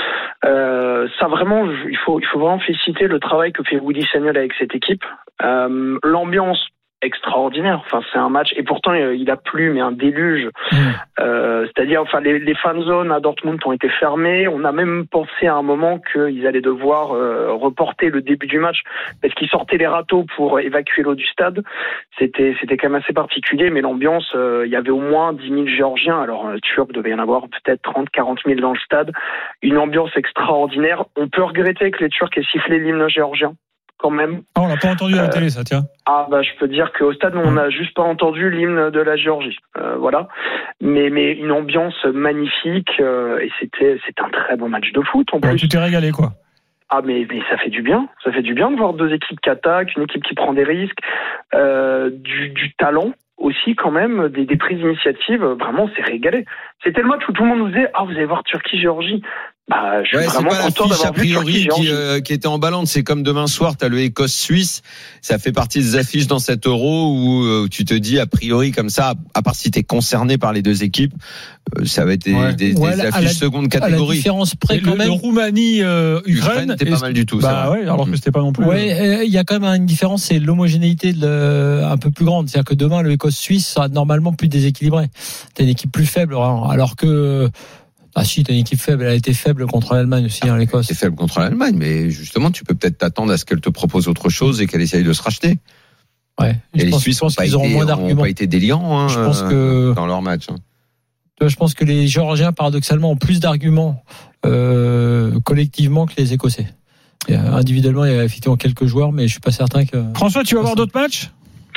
Euh, ça vraiment, il faut, il faut vraiment féliciter le travail que fait Woody Sagnol avec cette équipe. Euh, l'ambiance extraordinaire. Enfin, c'est un match et pourtant il a plu, mais un déluge. Mmh. Euh, c'est-à-dire, enfin, les, les fan zones à Dortmund ont été fermées. On a même pensé à un moment qu'ils allaient devoir euh, reporter le début du match parce qu'ils sortaient les râteaux pour évacuer l'eau du stade. C'était, c'était quand même assez particulier, mais l'ambiance, euh, il y avait au moins dix mille Géorgiens. Alors, euh, Turcs devait y en avoir peut-être trente, quarante mille dans le stade. Une ambiance extraordinaire. On peut regretter que les Turcs aient sifflé l'hymne géorgien. Quand même. Ah, on l'a pas entendu à la euh, télé, ça, tiens. Ah, bah, je peux dire qu'au stade, on n'a juste pas entendu l'hymne de la Géorgie. Euh, voilà. Mais, mais une ambiance magnifique, euh, et c'était, c'était un très bon match de foot, en ouais, plus. Tu t'es régalé, quoi. Ah, mais, mais ça fait du bien. Ça fait du bien de voir deux équipes qui attaquent, une équipe qui prend des risques, euh, du, du talent aussi, quand même, des, des prises d'initiative. Vraiment, c'est régalé. C'était le match où tout le monde nous disait, ah, vous allez voir Turquie-Géorgie. Bah, je suis ouais, vraiment c'est pas content la fiche, d'avoir a priori, vu qui, euh, qui était emballante. C'est comme demain soir, t'as le Écosse-Suisse. Ça fait partie des affiches dans cet Euro où, où tu te dis, a priori, comme ça, à part si t'es concerné par les deux équipes, euh, ça va être des, ouais. des, ouais, des affiches la, seconde catégorie. À la différence près, quand le, même. Le Roumanie, euh, Ukraine. C'était pas mal du tout. Bah ça ouais, alors que c'était pas non plus. Ouais, il y a quand même une différence, c'est l'homogénéité de le, un peu plus grande. C'est-à-dire que demain, le Écosse-Suisse sera normalement plus déséquilibré. T'as une équipe plus faible, alors que, ah si, t'as une équipe faible, elle a été faible contre l'Allemagne aussi, hein, l'Écosse. Elle est faible contre l'Allemagne, mais justement, tu peux peut-être t'attendre à ce qu'elle te propose autre chose et qu'elle essaye de se racheter. Ouais. Et, et les pense, Suisses n'ont pas, pas été déliants hein, je pense que, dans leur match. Hein. Je pense que les Géorgiens, paradoxalement, ont plus d'arguments euh, collectivement que les Écossais. Et, euh, individuellement, il y a effectivement quelques joueurs, mais je suis pas certain que... François, tu vas voir d'autres matchs ?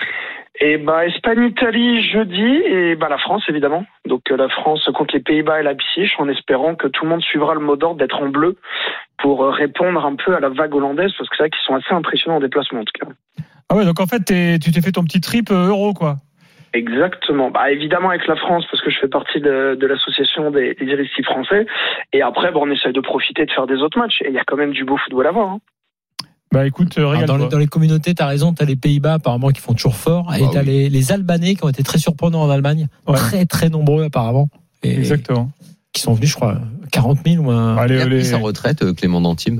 Et bah Espagne-Italie jeudi et bah la France évidemment. Donc la France contre les Pays-Bas et Leipzig en espérant que tout le monde suivra le mot d'ordre d'être en bleu pour répondre un peu à la vague hollandaise parce que c'est vrai qu'ils sont assez impressionnants en déplacement en tout cas. Ah ouais donc en fait t'es, tu t'es fait ton petit trip euro quoi. Exactement. Bah évidemment avec la France parce que je fais partie de, de l'association des, des directifs français et après bon, on essaye de profiter de faire des autres matchs et il y a quand même du beau football à voir. Hein. Bah écoute, regarde dans, les, dans les communautés, t'as raison, t'as les Pays-Bas apparemment qui font toujours fort, et bah, t'as oui. les, les Albanais qui ont été très surprenants en Allemagne, ouais. très très nombreux apparemment. Et exactement. Qui sont venus, je crois, quarante mille ou un. Allez, il a pris sa retraite, Clément d'Antibes.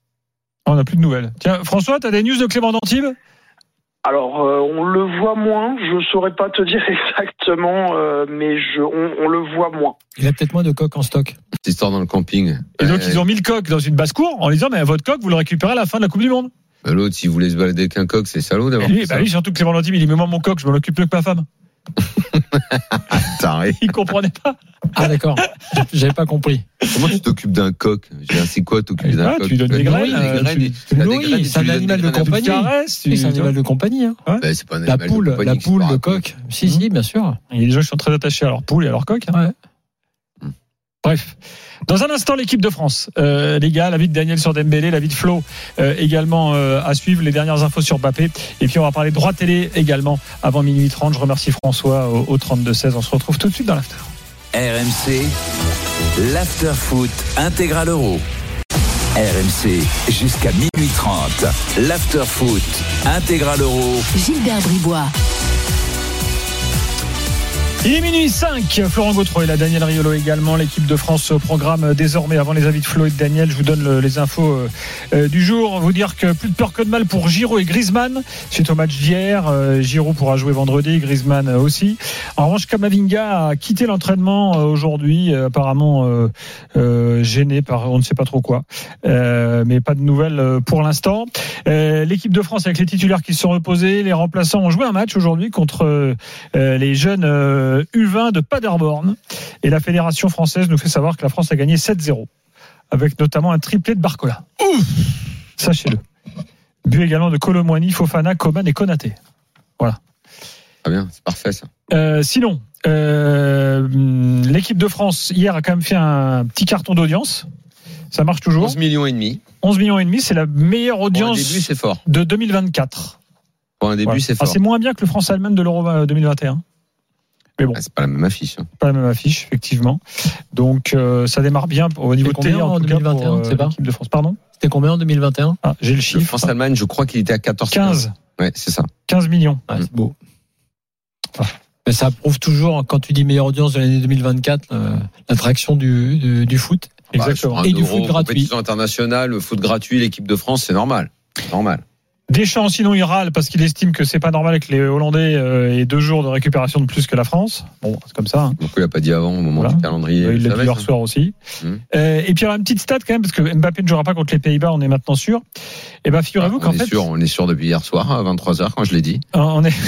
On n'a plus de nouvelles. Tiens, François, t'as des news de Clément d'Antibes ? Alors, euh, on le voit moins. Je saurais pas te dire exactement, euh, mais je, on, on le voit moins. Il a peut-être moins de coques en stock. Cette histoire dans le camping. Et donc, euh... ils ont mis le coq dans une basse-cour en disant, mais votre coq, vous le récupérez à la fin de la Coupe du Monde. Bah, l'autre, s'il voulait se balader avec un coq, c'est salaud d'avoir. Lui, bah lui, surtout que Clément Lanty, il dit mais moi mon coq, je m'en occupe mieux que ma femme. Il comprenait pas. Ah d'accord, j'avais pas compris. Comment tu t'occupes d'un coq? C'est quoi t'occuper d'un ah, coq? Tu lui donnes des graines. Oui, c'est un animal de compagnie. C'est un animal de compagnie. Hein. Ouais. Bah, c'est pas un animal la poule, de compagnie. La poule, le coq. Si, si, bien sûr. Il y a des gens qui sont très attachés à leur poule et à leur coq. Hein. Ouais. Bref. Dans un instant, l'équipe de France. Euh, les gars, l'avis de Daniel sur Dembélé, l'avis de Flo euh, également euh, à suivre, les dernières infos sur Mbappé. Et puis on va parler droit télé également avant minuit trente. Je remercie François au, au trente-deux seize. On se retrouve tout de suite dans l'after. R M C, l'after foot intégral euro. R M C jusqu'à minuit trente. L'after foot intégral euro. Gilbert Bribois. Il est minuit cinq, Florent Gautreau et la Daniel Riolo également. L'équipe de France au programme désormais. Avant les avis de Flo et de Daniel, je vous donne le, les infos euh, du jour. Vous dire que plus de peur que de mal pour Giroud et Griezmann suite au match d'hier. Euh, Giroud pourra jouer vendredi, Griezmann aussi. En revanche, Kamavinga a quitté l'entraînement euh, aujourd'hui, euh, apparemment euh, euh, gêné par on ne sait pas trop quoi. Euh, mais pas de nouvelles euh, pour l'instant. Euh, l'équipe de France avec les titulaires qui se sont reposés, les remplaçants ont joué un match aujourd'hui contre euh, les jeunes euh, U vingt de Paderborn, et la fédération française nous fait savoir que la France a gagné sept zéro avec notamment un triplé de Barcola. Ouf, sachez-le. But également de Kolo Muani, Fofana, Coman et Konaté. Voilà. Très bien, c'est parfait ça. Euh, sinon, euh, l'équipe de France hier a quand même fait un petit carton d'audience. Ça marche toujours. onze millions et demi. onze millions et demi, c'est la meilleure audience début, c'est fort. De deux mille vingt-quatre. Pour un début, ouais. C'est fort. Ah, c'est moins bien que le France-Allemagne de l'Euro deux mille vingt et un. Mais bon, ah, c'est pas la même affiche. Hein. Pas la même affiche, effectivement. Donc euh, ça démarre bien au niveau de télé en, en tout cas pour euh, l'équipe de France. Pardon. C'était combien en deux mille vingt et un? Ah, j'ai le chiffre. Le France-Allemagne, je crois qu'il était à quatorze. quinze. Ouais, c'est ça. quinze millions. Ah, c'est beau. Ah. Mais ça prouve toujours, quand tu dis meilleure audience de l'année deux mille vingt-quatre, euh, l'attraction du, du, du foot. Exactement. Bah, et du euro, foot gratuit. Compétition internationale, le foot gratuit, l'équipe de France, c'est normal. C'est normal. Deschamps, sinon, il râle parce qu'il estime que c'est pas normal que les Hollandais euh, aient deux jours de récupération de plus que la France. Bon, c'est comme ça. Hein. Donc, il l'a pas dit avant, au moment voilà. du calendrier. Il l'a dit hier soir aussi. Mmh. Euh, et puis, alors, une petite stat quand même, parce que Mbappé ne jouera pas contre les Pays-Bas, on est maintenant sûr. Et ben, figurez-vous ah, qu'en est fait. Sûr, on est sûr depuis hier soir, à vingt-trois heures, quand je l'ai dit. On est.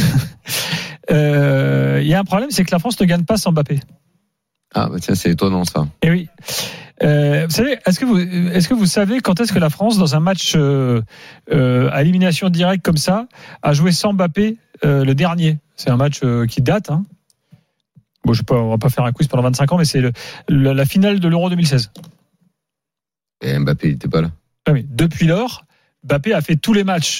euh, il y a un problème, c'est que la France ne gagne pas sans Mbappé. Ah, bah tiens, c'est étonnant, ça. Et oui. Euh, vous savez, est-ce que vous, est-ce que vous savez quand est-ce que la France, dans un match euh, euh, à élimination directe comme ça, a joué sans Mbappé euh, le dernier? C'est un match euh, qui date. Hein. Bon, je sais pas, on va pas faire un quiz pendant vingt-cinq ans, mais c'est le, le, la finale de l'Euro deux mille seize. Et Mbappé, il n'était pas là. Ah oui. Depuis lors, Mbappé a fait tous les matchs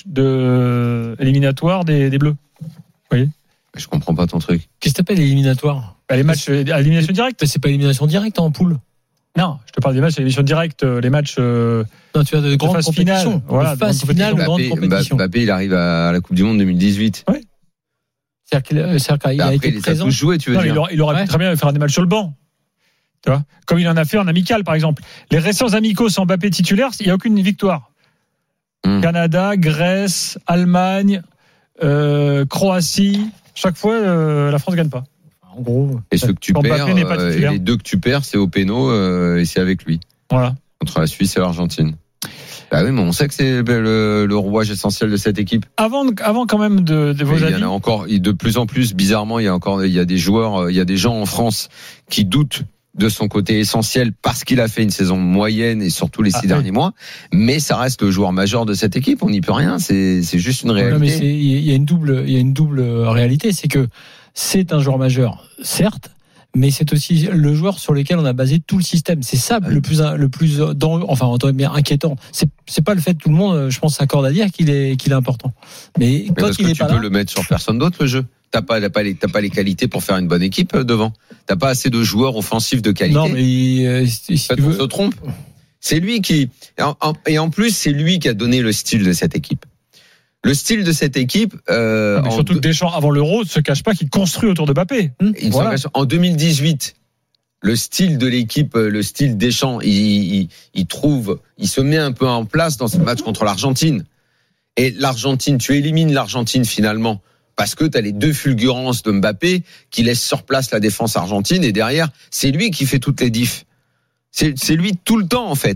de éliminatoires des, des Bleus. Vous voyez? Je comprends pas ton truc. Qu'est-ce que t'appelles éliminatoire? Bah, les matchs à élimination directe. C'est pas élimination directe en poule. Non, je te parle des matchs à élimination directe, les matchs. Euh, non, tu as de grandes compétitions. Voilà, phase finale ou grande compétition. Mbappé, il arrive à la Coupe du Monde deux mille dix-huit. Oui. C'est-à-dire qu'il, c'est-à-dire qu'il a après, été il présent. a tous joué, tu veux non, dire. Il aurait, il aurait ouais. pu très bien faire des matchs sur le banc. Tu vois, comme il en a fait en amical, par exemple. Les récents amicaux sans Mbappé titulaire, il n'y a aucune victoire. Hum. Canada, Grèce, Allemagne, euh, Croatie. Chaque fois, euh, la France ne gagne pas. En gros. Et ceux que tu perds, euh, et les deux que tu perds, c'est au péno euh, et c'est avec lui. Voilà. Contre la Suisse et l'Argentine. Bah oui, mais on sait que c'est le, le rouage essentiel de cette équipe. Avant, avant quand même de, de vos mais avis. Il y en a encore, de plus en plus, bizarrement, il y a encore, il y a des joueurs, il y a des gens en France qui doutent de son côté essentiel parce qu'il a fait une saison moyenne et surtout les six ah, derniers oui. mois. Mais ça reste le joueur majeur de cette équipe. On n'y peut rien. C'est, c'est juste une réalité. Non, mais c'est, il y a une double, il y a une double réalité. C'est que c'est un joueur majeur, certes, mais c'est aussi le joueur sur lequel on a basé tout le système. C'est ça le plus, le plus, dans, enfin, en bien inquiétant. C'est, c'est pas le fait que tout le monde, je pense, s'accorde à dire qu'il est, qu'il est important. Mais, mais quand parce il que est tu pas peux là, le mettre sur personne d'autre, le jeu. T'as pas, t'as pas les, t'as pas les qualités pour faire une bonne équipe devant. T'as pas assez de joueurs offensifs de qualité. Non, mais euh, si en fait, on veux... se trompe. C'est lui qui, et en plus, c'est lui qui a donné le style de cette équipe. Le style de cette équipe. Euh, mais surtout que Deschamps, avant l'Euro, ne se cache pas qu'il construit autour de Mbappé. Hum, voilà. En deux mille dix-huit, le style de l'équipe, le style Deschamps, il, il, il trouve, il se met un peu en place dans ce match contre l'Argentine. Et l'Argentine, tu élimines l'Argentine finalement. Parce que tu as les deux fulgurances de Mbappé qui laissent sur place la défense argentine et derrière, c'est lui qui fait toutes les diffs. C'est, c'est lui tout le temps en fait.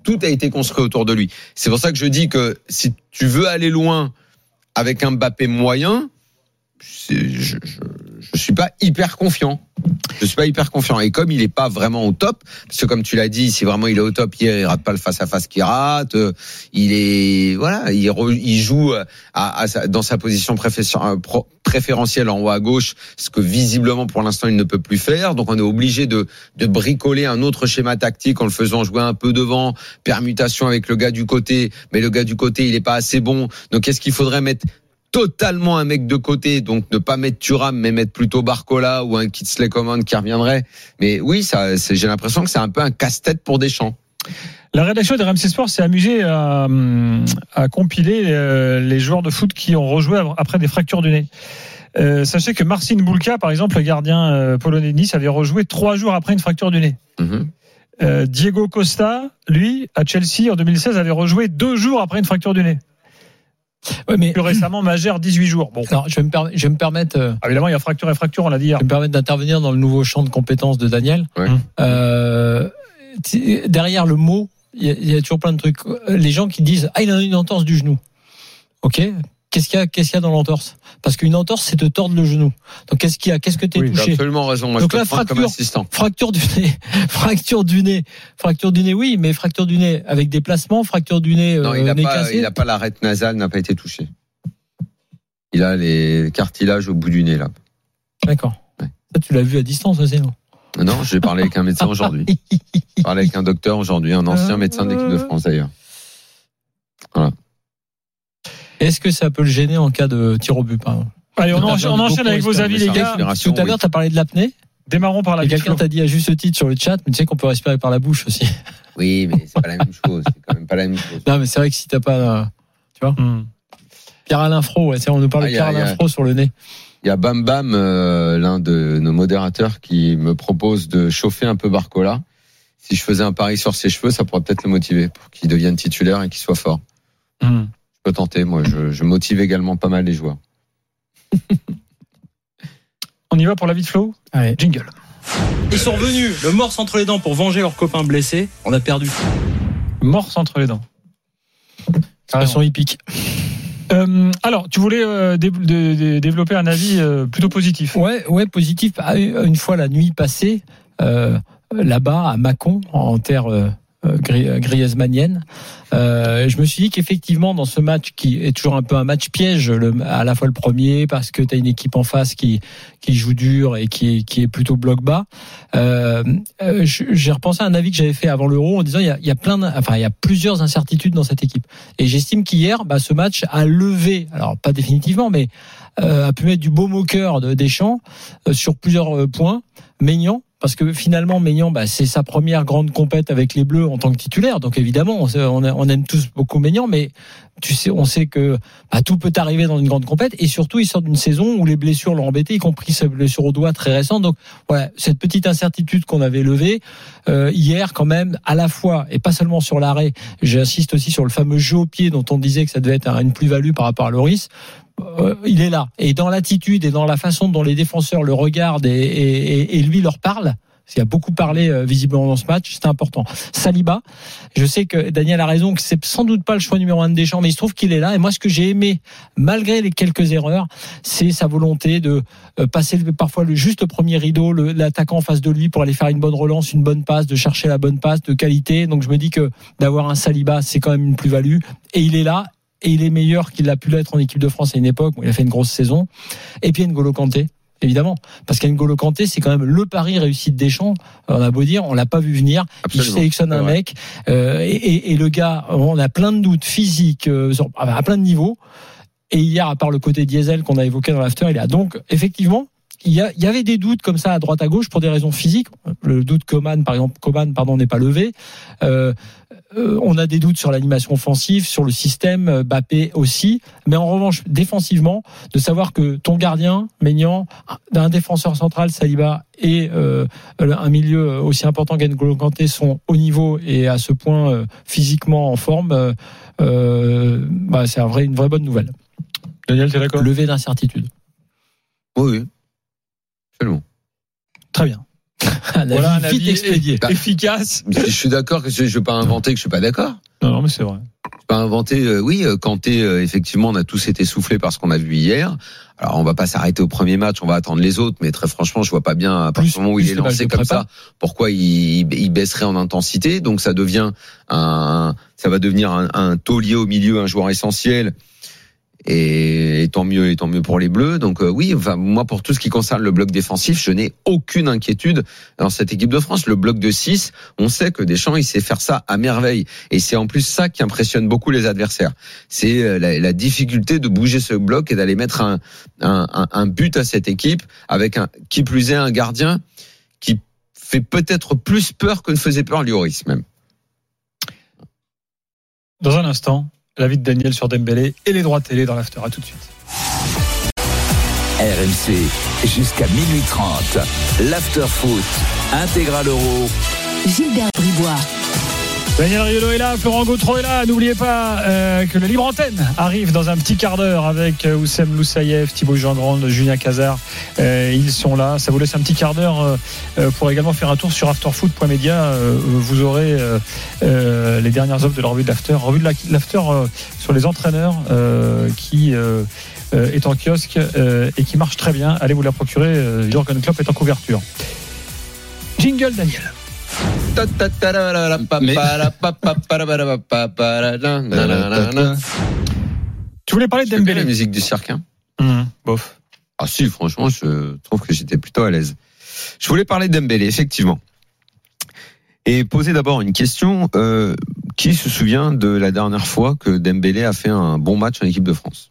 tout a été construit autour de lui. C'est pour ça que je dis que si tu veux aller loin avec un Mbappé moyen, c'est, je, je, je suis pas hyper confiant. Je suis pas hyper confiant. Et comme il est pas vraiment au top, parce que comme tu l'as dit, si vraiment il est au top hier, il rate pas le face à face qu'il rate. Il est, voilà, il, re, il joue à, à, dans sa position préférentielle en haut à gauche, ce que visiblement pour l'instant il ne peut plus faire. Donc on est obligé de, de bricoler un autre schéma tactique en le faisant jouer un peu devant, permutation avec le gars du côté, mais le gars du côté il est pas assez bon. Donc est-ce qu'il faudrait mettre totalement un mec de côté, donc ne pas mettre Thuram, mais mettre plutôt Barcola ou un Kingsley Coman qui reviendrait. Mais oui, ça, c'est, j'ai l'impression que c'est un peu un casse-tête pour Deschamps. La rédaction de R M C Sport s'est amusée à, à compiler les joueurs de foot qui ont rejoué après des fractures du nez. Euh, sachez que Marcin Bulka, par exemple, le gardien polonais de Nice, avait rejoué trois jours après une fracture du nez. Mmh. Euh, Diego Costa, lui, à Chelsea en deux mille seize, avait rejoué deux jours après une fracture du nez. Ouais, mais plus récemment, Magère, dix-huit jours. Bon. Alors, je vais me, per... je vais me permettre. Euh... Ah, évidemment, il y a fracture et fracture, on l'a dit hier. Je vais me permettre d'intervenir dans le nouveau champ de compétences de Daniel. Ouais. Euh, derrière le mot, il y, y a toujours plein de trucs. Les gens qui disent ah il a une entorse du genou. Ok. Qu'est-ce qu'il y a, qu'est-ce qu'il y a dans l'entorse? Parce qu'une entorse, c'est de tordre le genou. Donc, qu'est-ce qu'il y a? Qu'est-ce que t'es oui, touché? T'as absolument raison. Moi, donc je la te prends fracture, comme assistant. fracture du nez, fracture du nez, fracture du nez, oui, mais fracture du nez avec déplacement, fracture du nez, non, euh, il n'a nez pas, cassé. il a pas l'arête nasale, n'a pas été touché. Il a les cartilages au bout du nez là. D'accord. Ouais. Ça, tu l'as vu à distance aussi, non? Non, j'ai parlé avec un médecin aujourd'hui. J'ai parlé avec un docteur aujourd'hui, un ancien médecin de l'équipe de France d'ailleurs. Voilà. Est-ce que ça peut le gêner en cas de tir au but, par exemple? Allez, on, enchaîne, on enchaîne avec vos avis, les gars. Tout à l'heure, tu as parlé de l'apnée. Démarrons par la. Et quelqu'un t'a dit à juste titre sur le chat, mais tu sais qu'on peut respirer par la bouche aussi. Oui, mais c'est pas la même chose. C'est quand même pas la même chose. Non, mais c'est vrai que si t'as pas, tu vois. Hmm. Pierre-Alain Fro, ouais, on nous parle ah, de Pierre-Alain Fro sur le nez. Il y a Bam Bam, euh, l'un de nos modérateurs, qui me propose de chauffer un peu Barcola. Si je faisais un pari sur ses cheveux, ça pourrait peut-être le motiver pour qu'il devienne titulaire et qu'il soit fort. Hmm. Je peux tenter, moi. Je, je motive également pas mal les joueurs. On y va pour la vie de Flo. Allez. Jingle. Ils sont revenus, le morse entre les dents pour venger leurs copains blessés. On a perdu. Morse entre les dents. Façon hippique. Euh, alors, tu voulais euh, dé- dé- dé- développer un avis euh, plutôt positif. Ouais, ouais, positif. Une fois la nuit passée, euh, là-bas à Mâcon, en terre euh, griezmannienne, euh, je me suis dit qu'effectivement dans ce match qui est toujours un peu un match piège, le, à la fois le premier parce que tu as une équipe en face qui qui joue dur et qui est qui est plutôt bloc bas. Euh, j'ai repensé à un avis que j'avais fait avant l'Euro en disant il y a il y a plein de, enfin il y a plusieurs incertitudes dans cette équipe et j'estime qu'hier bah ce match a levé, alors pas définitivement mais euh, a pu mettre du baume au cœur de Deschamps euh, sur plusieurs euh, points. Maignan, parce que finalement Maignan, bah, c'est sa première grande compète avec les Bleus en tant que titulaire. Donc évidemment, on, on aime tous beaucoup Maignan, mais tu sais, on sait que bah, tout peut arriver dans une grande compète. Et surtout, il sort d'une saison où les blessures l'ont embêté, y compris sa blessure au doigt très récente. Donc voilà, cette petite incertitude qu'on avait levée euh, hier, quand même, à la fois et pas seulement sur l'arrêt. J'insiste aussi sur le fameux jeu au pied dont on disait que ça devait être une plus-value par rapport à Lloris. Euh, il est là. Et dans l'attitude et dans la façon dont les défenseurs le regardent et, et, et lui leur parle, parce qu'il a beaucoup parlé euh, visiblement dans ce match, c'est important. Saliba, je sais que Daniel a raison, que c'est sans doute pas le choix numéro un de Deschamps, mais il se trouve qu'il est là. Et moi, ce que j'ai aimé, malgré les quelques erreurs, c'est sa volonté de euh, passer parfois le juste premier rideau, le, l'attaquant en face de lui pour aller faire une bonne relance, une bonne passe, de chercher la bonne passe, de qualité. Donc je me dis que d'avoir un Saliba, c'est quand même une plus-value. Et il est là. Et il est meilleur qu'il a pu l'être en équipe de France à une époque où il a fait une grosse saison. Et puis N'Golo Kanté, évidemment. Parce qu'N'Golo Kanté, c'est quand même le pari réussi de Deschamps. On a beau dire, on l'a pas vu venir. Absolument. Il sélectionne un mec. Euh, et, et, et le gars, on a plein de doutes physiques, euh, à plein de niveaux. Et hier, à part le côté diesel qu'on a évoqué dans l'after, il a donc, effectivement, il y, a, il y avait des doutes comme ça à droite à gauche pour des raisons physiques. Le doute Coman, par exemple, Coman, pardon, n'est pas levé. Euh, euh, on a des doutes sur l'animation offensive, sur le système, Mbappé aussi. Mais en revanche, défensivement, de savoir que ton gardien, Maignan, un défenseur central, Saliba, et euh, un milieu aussi important qu'N'Golo Kanté sont au niveau et à ce point euh, physiquement en forme, euh, euh, bah, c'est un vrai, une vraie bonne nouvelle. Daniel, t'es d'accord ? Levé d'incertitude. Oui, oui. Absolument. Très bien. Voilà un avis expédié. Bah, efficace. Je suis d'accord que je ne veux pas inventer que je suis pas d'accord. Non, non, mais c'est vrai. Je peux pas inventer. Euh, oui, Kanté, euh, effectivement, on a tous été soufflés par ce qu'on a vu hier. Alors, on va pas s'arrêter au premier match, on va attendre les autres. Mais très franchement, je vois pas bien à partir du moment où il est lancé comme ça, pourquoi il, il baisserait en intensité. Donc, ça devient un, ça va devenir un, un taulier au milieu, un joueur essentiel. Et, et tant mieux, et tant mieux pour les Bleus. Donc euh, oui, enfin moi pour tout ce qui concerne le bloc défensif, je n'ai aucune inquiétude dans cette équipe de France. Le bloc de six, on sait que Deschamps il sait faire ça à merveille, et c'est en plus ça qui impressionne beaucoup les adversaires. C'est la, la difficulté de bouger ce bloc et d'aller mettre un, un, un, un but à cette équipe avec un qui plus est un gardien qui fait peut-être plus peur que ne faisait peur Lloris même. Dans un instant, l'avis de Daniel sur Dembélé et les droits télé dans l'after. À tout de suite. R M C, jusqu'à minuit trente. L'after foot, intégral euro. Gilbert Bribois. Daniel Riolo est là, Florent Gautreau est là. N'oubliez pas euh, que le libre antenne arrive dans un petit quart d'heure avec euh, Oussem Loussaïev, Thibaut Jean-Grande, Julien Cazard. Euh, ils sont là. Ça vous laisse un petit quart d'heure euh, pour également faire un tour sur afterfoot point media. Euh, vous aurez euh, euh, les dernières offres de la revue de l'after. Revue de l'after euh, sur les entraîneurs euh, qui euh, euh, est en kiosque euh, et qui marche très bien. Allez vous la procurer. Euh, Jürgen Klopp est en couverture. Jingle, Daniel. Mais... Tu voulais parler de Dembélé, la musique du cirque, hein mmh, bof. Ah si, franchement, je trouve que j'étais plutôt à l'aise. Je voulais parler de Dembélé, effectivement, et poser d'abord une question. Euh, qui se souvient de la dernière fois que Dembélé a fait un bon match en équipe de France?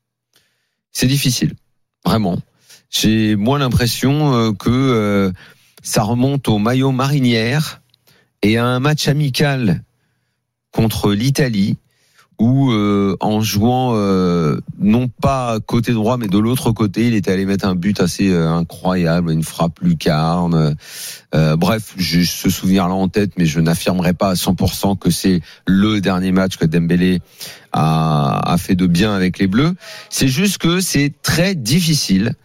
C'est difficile, vraiment. J'ai moins l'impression que euh, ça remonte au maillot marinière et à un match amical contre l'Italie où euh, en jouant euh, non pas côté droit mais de l'autre côté, il était allé mettre un but assez euh, incroyable, une frappe lucarne. Euh, bref, j'ai ce souvenir-là en tête, mais je n'affirmerai pas à cent pour cent que c'est le dernier match que Dembélé a, a fait de bien avec les Bleus. C'est juste que c'est très difficile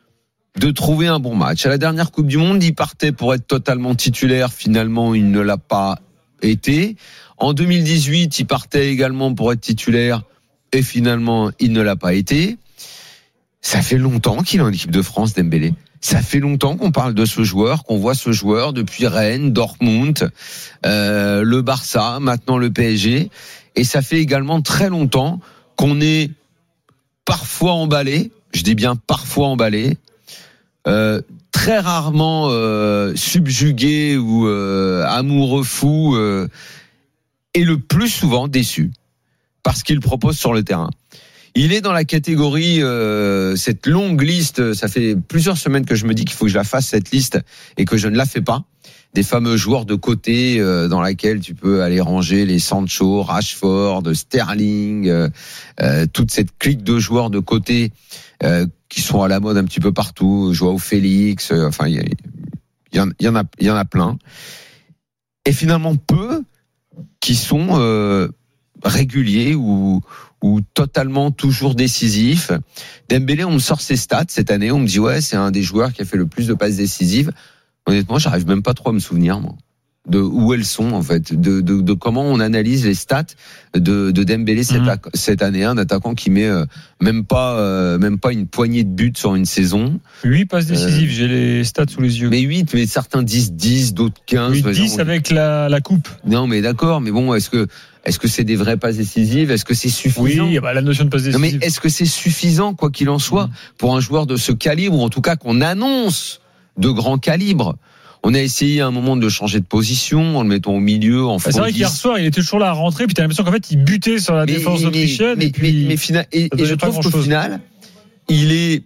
de trouver un bon match. À la dernière Coupe du Monde, il partait pour être totalement titulaire. Finalement, il ne l'a pas été. En deux mille dix-huit, il partait également pour être titulaire. Et finalement, il ne l'a pas été. Ça fait longtemps qu'il est en équipe de France, Dembélé. Ça fait longtemps qu'on parle de ce joueur, qu'on voit ce joueur depuis Rennes, Dortmund, euh, le Barça, maintenant le P S G. Et ça fait également très longtemps qu'on est parfois emballé. Je dis bien parfois emballé. Euh, très rarement euh, subjugué ou euh, amoureux fou euh, et le plus souvent déçu par ce qu'il propose sur le terrain. Il est dans la catégorie, euh, cette longue liste, ça fait plusieurs semaines que je me dis qu'il faut que je la fasse cette liste et que je ne la fais pas, des fameux joueurs de côté euh, dans laquelle tu peux aller ranger les Sancho, Rashford, Sterling, euh, euh, toute cette clique de joueurs de côté euh, qui sont à la mode un petit peu partout, Joao Félix, euh, enfin il y, y, y, y en a, il y en a plein, et finalement peu qui sont euh, réguliers ou ou totalement toujours décisifs. Dembélé, on me sort ses stats cette année, on me dit ouais c'est un des joueurs qui a fait le plus de passes décisives. Honnêtement, j'arrive même pas trop à me souvenir, moi, de où elles sont, en fait, de, de, de comment on analyse les stats de, de Dembélé cette, mmh. cette année, un attaquant qui met euh, même pas, euh, même pas une poignée de buts sur une saison. huit passes décisives, euh, j'ai les stats sous les yeux. Mais huit, mais certains disent dix, d'autres quinze. huit, dix avec la, la coupe. Non, mais d'accord, mais bon, est-ce que, est-ce que c'est des vraies passes décisives? Est-ce que c'est suffisant? Oui, bah, la notion de passe décisive. Non, mais est-ce que c'est suffisant, quoi qu'il en soit, mmh. pour un joueur de ce calibre, ou en tout cas qu'on annonce de grand calibre? On a essayé à un moment de changer de position en le mettant au milieu, en faux. C'est vrai qu'hier soir, il était toujours là à rentrer, puis t'as l'impression qu'en fait, il butait sur la mais, défense mais, autrichienne. Mais, et puis, mais, mais final, et, et je trouve qu'au final, il est,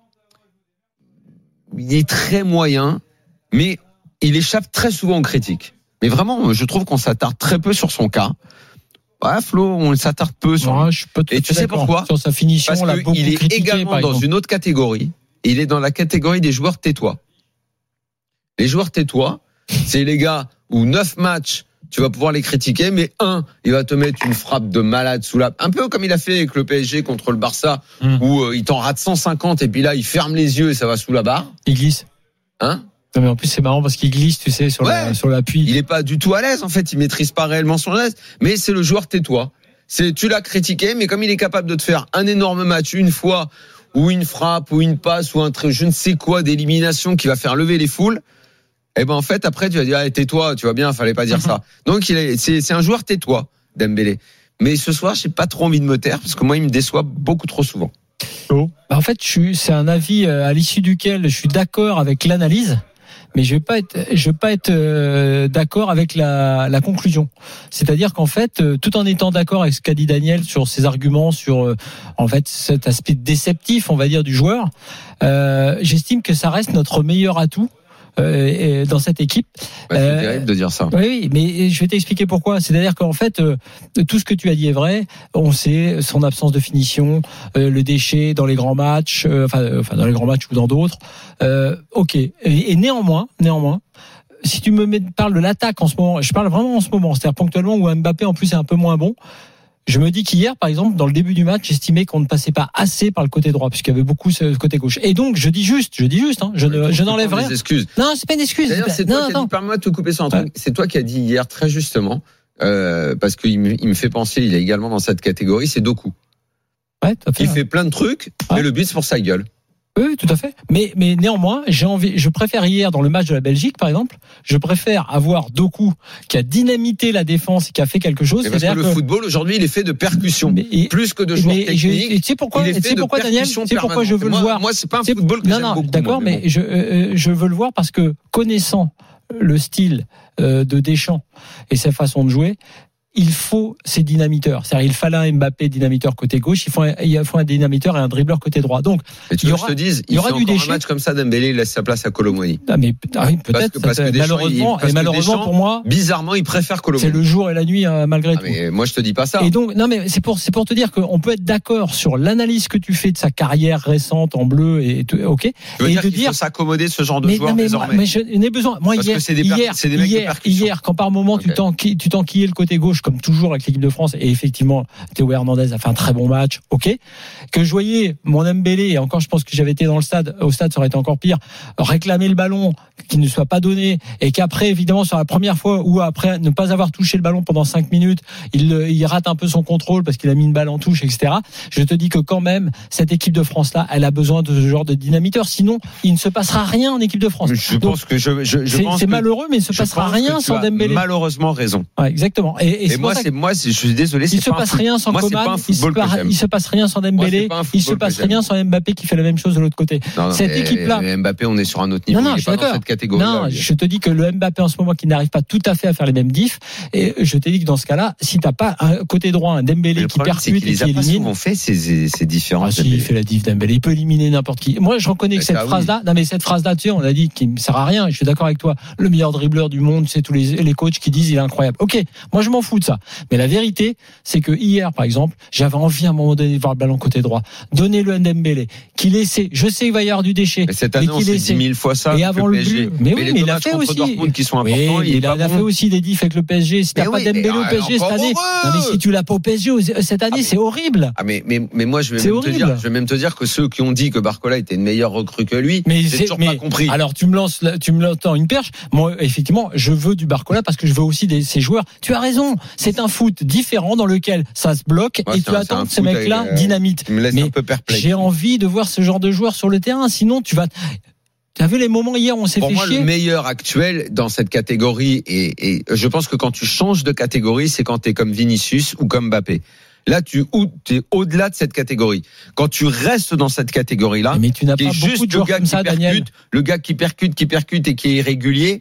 il est très moyen, mais il échappe très souvent aux critiques. Mais vraiment, je trouve qu'on s'attarde très peu sur son cas. Ouais, Flo, on s'attarde peu sur. Ouais, je suis pas tout et tu sais pourquoi? Sur sa finition, parce qu'il est critiqué, également dans une autre catégorie. Il est dans la catégorie des joueurs tais-toi. Les joueurs tais-toi, c'est les gars où neuf matchs, tu vas pouvoir les critiquer, mais un, il va te mettre une frappe de malade sous la, un peu comme il a fait avec le P S G contre le Barça, mmh. où euh, il t'en rate cent cinquante et puis là il ferme les yeux et ça va sous la barre. Il glisse. Hein? Non mais en plus c'est marrant parce qu'il glisse, tu sais, sur, ouais. la, sur l'appui. Il est pas du tout à l'aise en fait, il maîtrise pas réellement son geste, mais c'est le joueur tais-toi. C'est, tu l'as critiqué, mais comme il est capable de te faire un énorme match une fois, ou une frappe, ou une passe, ou un trait, je ne sais quoi, d'élimination qui va faire lever les foules, eh ben en fait après tu vas dire, ah, tais-toi, tu vois bien, fallait pas dire ça. Donc il est, c'est, c'est un joueur tais-toi, Dembélé. Mais ce soir, j'ai pas trop envie de me taire parce que moi, il me déçoit beaucoup trop souvent. Oh. Bah en fait, je suis, c'est un avis à l'issue duquel je suis d'accord avec l'analyse. Mais je vais pas être, je vais pas être euh, d'accord avec la, la conclusion. C'est-à-dire qu'en fait, euh, tout en étant d'accord avec ce qu'a dit Daniel sur ses arguments, sur euh, en fait cet aspect déceptif, on va dire, du joueur, euh, j'estime que ça reste notre meilleur atout. Euh, dans cette équipe. Ouais, c'est euh, terrible de dire ça. Oui, mais je vais t'expliquer pourquoi. C'est-à-dire qu'en fait, euh, tout ce que tu as dit est vrai. On sait son absence de finition, euh, le déchet dans les grands matchs, euh, enfin, euh, enfin dans les grands matchs ou dans d'autres. Euh, ok. Et, et néanmoins, néanmoins. Si tu me mets, parles de l'attaque en ce moment, je parle vraiment en ce moment, c'est-à-dire ponctuellement où Mbappé en plus est un peu moins bon. Je me dis qu'hier, par exemple, dans le début du match, j'estimais qu'on ne passait pas assez par le côté droit, puisqu'il y avait beaucoup ce côté gauche. Et donc, je dis juste, je dis juste, hein, je, ne, je n'enlève rien. Des excuses. Non, c'est pas une excuse. D'ailleurs, c'est, c'est toi non, qui as dit, permets-moi de te couper sur un truc. Ouais. C'est toi qui as dit hier très justement, euh, parce qu'il me, il me fait penser, il est également dans cette catégorie, c'est Doku. Ouais, tout à fait. Il fait plein de trucs, ouais. Mais le but c'est pour sa gueule. Oui, tout à fait. Mais, mais néanmoins, j'ai envie, je préfère hier, dans le match de la Belgique, par exemple, je préfère avoir Doku qui a dynamité la défense et qui a fait quelque chose. Parce que le que... football, aujourd'hui, il est fait de percussions. Mais, et, plus que de joueurs techniques. Tu sais pourquoi, tu sais pourquoi, Daniel? Tu sais pourquoi je veux moi, le voir? Moi, c'est pas un football que non, j'aime non, beaucoup. D'accord, moi, mais, mais bon. je, euh, je veux le voir parce que connaissant le style euh, de Deschamps et sa façon de jouer, il faut ces dynamiteurs. C'est-à-dire, il fallait un Mbappé dynamiteur côté gauche, il faut un, il faut un dynamiteur et un dribbleur côté droit. Donc, et tu il y veux aura, que je te dise, il y aura du déchet. Un match comme ça, Dembélé laisse sa place à Colomboigny. Ah, mais, ah oui, peut-être, parce que, parce que Deschamps, malheureusement, il, et malheureusement Deschamps, pour moi, bizarrement, il préfère Colomboigny. C'est le jour et la nuit, hein, malgré ah, tout. Mais moi, je te dis pas ça. Et donc, non, mais c'est pour, c'est pour te dire qu'on peut être d'accord sur l'analyse que tu fais de sa carrière récente en bleu et tout, ok. Tu veux et dire de qu'il dire, faut s'accommoder de ce genre de mais, joueurs non, mais, désormais. Mais je n'ai besoin. Moi, parce hier, que c'est des, hier, c'est des mecs hier, de hier, quand par moment okay. tu t'enquillais, tu t'enquillais le côté gauche, comme toujours avec l'équipe de France, et effectivement, Théo Hernandez a fait un très bon match, ok. Que je voyais mon Dembélé, et encore, je pense que j'avais été dans le stade, au stade, ça aurait été encore pire, réclamer le ballon, qui ne soit pas donné, et qu'après, évidemment, sur la première fois, ou après ne pas avoir touché le ballon pendant cinq minutes, il, il rate un peu son contrôle parce qu'il a mis une balle en touche, et cetera. Je te dis que quand même, cette équipe de France-là, elle a besoin de ce genre de dynamiteur. Sinon, il ne se passera rien en équipe de France. Je Donc, pense que je, je, je c'est, pense c'est que malheureux, mais il ne se passera rien sans Dembélé. Malheureusement raison. Ouais, exactement. Et, et, et moi, c'est, moi, c'est, je suis désolé, c'est il se pas passe un rien sans moi, Coman, il se, passe, il se passe rien sans Dembélé, moi, il se passe rien sans Mbappé qui fait la même chose de l'autre côté. Non, non, cette équipe-là. Mbappé, on est sur un autre niveau. Non, non, il je suis pas d'accord. Dans cette catégorie. Non, je te dis que le Mbappé en ce moment qui n'arrive pas tout à fait à faire les mêmes diffs, et je te dis que dans ce cas-là, si t'as pas un côté droit un Dembélé qui percute et qui élimine, les a pas souvent fait ces ces différences. Ah, si, il fait la diff Dembélé, il peut éliminer n'importe qui. Moi, je reconnais que cette phrase-là, non mais cette phrase-là, tu sais, on a dit qu'il ne sert à rien. Je suis d'accord avec toi. Le meilleur dribbleur du monde, c'est tous les les coachs qui disent il est incroyable. Ok, moi je m'en fous de ça. Mais la vérité, c'est que hier, par exemple, j'avais envie à un moment donné de voir le ballon côté droit. Donnez-le à Dembélé, qui laissait. Je sais qu'il va y avoir du déchet. Mais cette année, mais on s'est dit mille fois ça. Et avant le but. Mais oui, mais il a fait aussi. Qui sont oui, importants, il, il a, a fait aussi des diffs avec le P S G. Si t'as pas oui, Dembélé au P S G cette année, non mais si tu l'as pas au P S G cette année, ah mais, c'est horrible. Ah mais mais mais moi je vais même horrible. te dire, je vais même te dire que ceux qui ont dit que Barcola était une meilleure recrue que lui, mais j'ai toujours mais, pas compris. Alors tu me lances, tu me lances une perche. Moi effectivement, je veux du Barcola parce que je veux aussi des ces joueurs. Tu as raison, c'est un foot différent dans lequel ça se bloque ouais, et tu attends que ces mecs-là euh, dynamitent. Me laisse mais un peu perplexe. J'ai envie de voir ce genre de joueurs sur le terrain. Sinon, tu vas. T'as vu les moments hier où on s'est Pour fait moi, chier. Le meilleur actuel dans cette catégorie, et, et je pense que quand tu changes de catégorie, c'est quand t'es comme Vinicius ou comme Mbappé. Là, tu es au-delà de cette catégorie. Quand tu restes dans cette catégorie-là, mais tu n'as qui pas est beaucoup juste de joueurs le gars comme qui ça, percute, Daniel. le gars qui percute, qui percute et qui est irrégulier.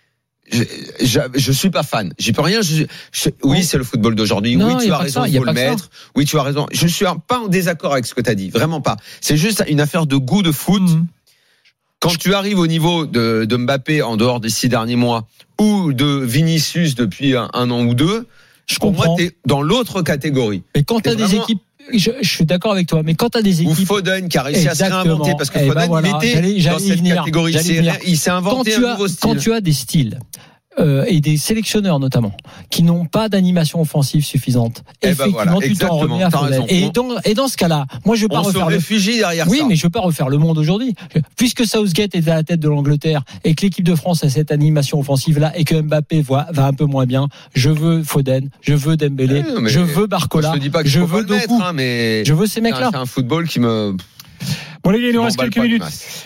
Je, je, je suis pas fan. J'y peux rien. Je, je, oui, c'est le football d'aujourd'hui. Non, oui, tu as raison, il faut le mettre. Oui, tu as raison. Je suis pas en désaccord avec ce que tu as dit. Vraiment pas. C'est juste une affaire de goût de foot. Mmh. Quand tu arrives au niveau de, de Mbappé en dehors des six derniers mois ou de Vinicius depuis un, un an ou deux, je pour comprends. moi, t'es dans l'autre catégorie. Mais quand t'as des équipes, je, je suis d'accord avec toi, mais quand t'as des équipes. Ou Foden qui a réussi Exactement. à se réinventer parce que eh Foden ben voilà, il était j'allais, j'allais dans cette venir, catégorie. C'est, il s'est inventé quand un as, nouveau style. Quand tu as des styles. euh, et des sélectionneurs notamment qui n'ont pas d'animation offensive suffisante. Eh ben Effectivement, voilà, tu t'en remets à Faudel. Et dans, et dans ce cas-là, moi je veux pas on refaire se le... réfugie derrière oui, ça. mais je veux pas refaire le monde aujourd'hui. Puisque Southgate est à la tête de l'Angleterre et que l'équipe de France a cette animation offensive-là et que Mbappé va, va un peu moins bien, je veux Foden, je veux Dembélé, oui, je veux Barcola, je, dis pas que je je veux Doku, mettre, hein, mais je veux ces mecs-là. C'est un football qui me... Bon les gars, il nous reste quelques minutes.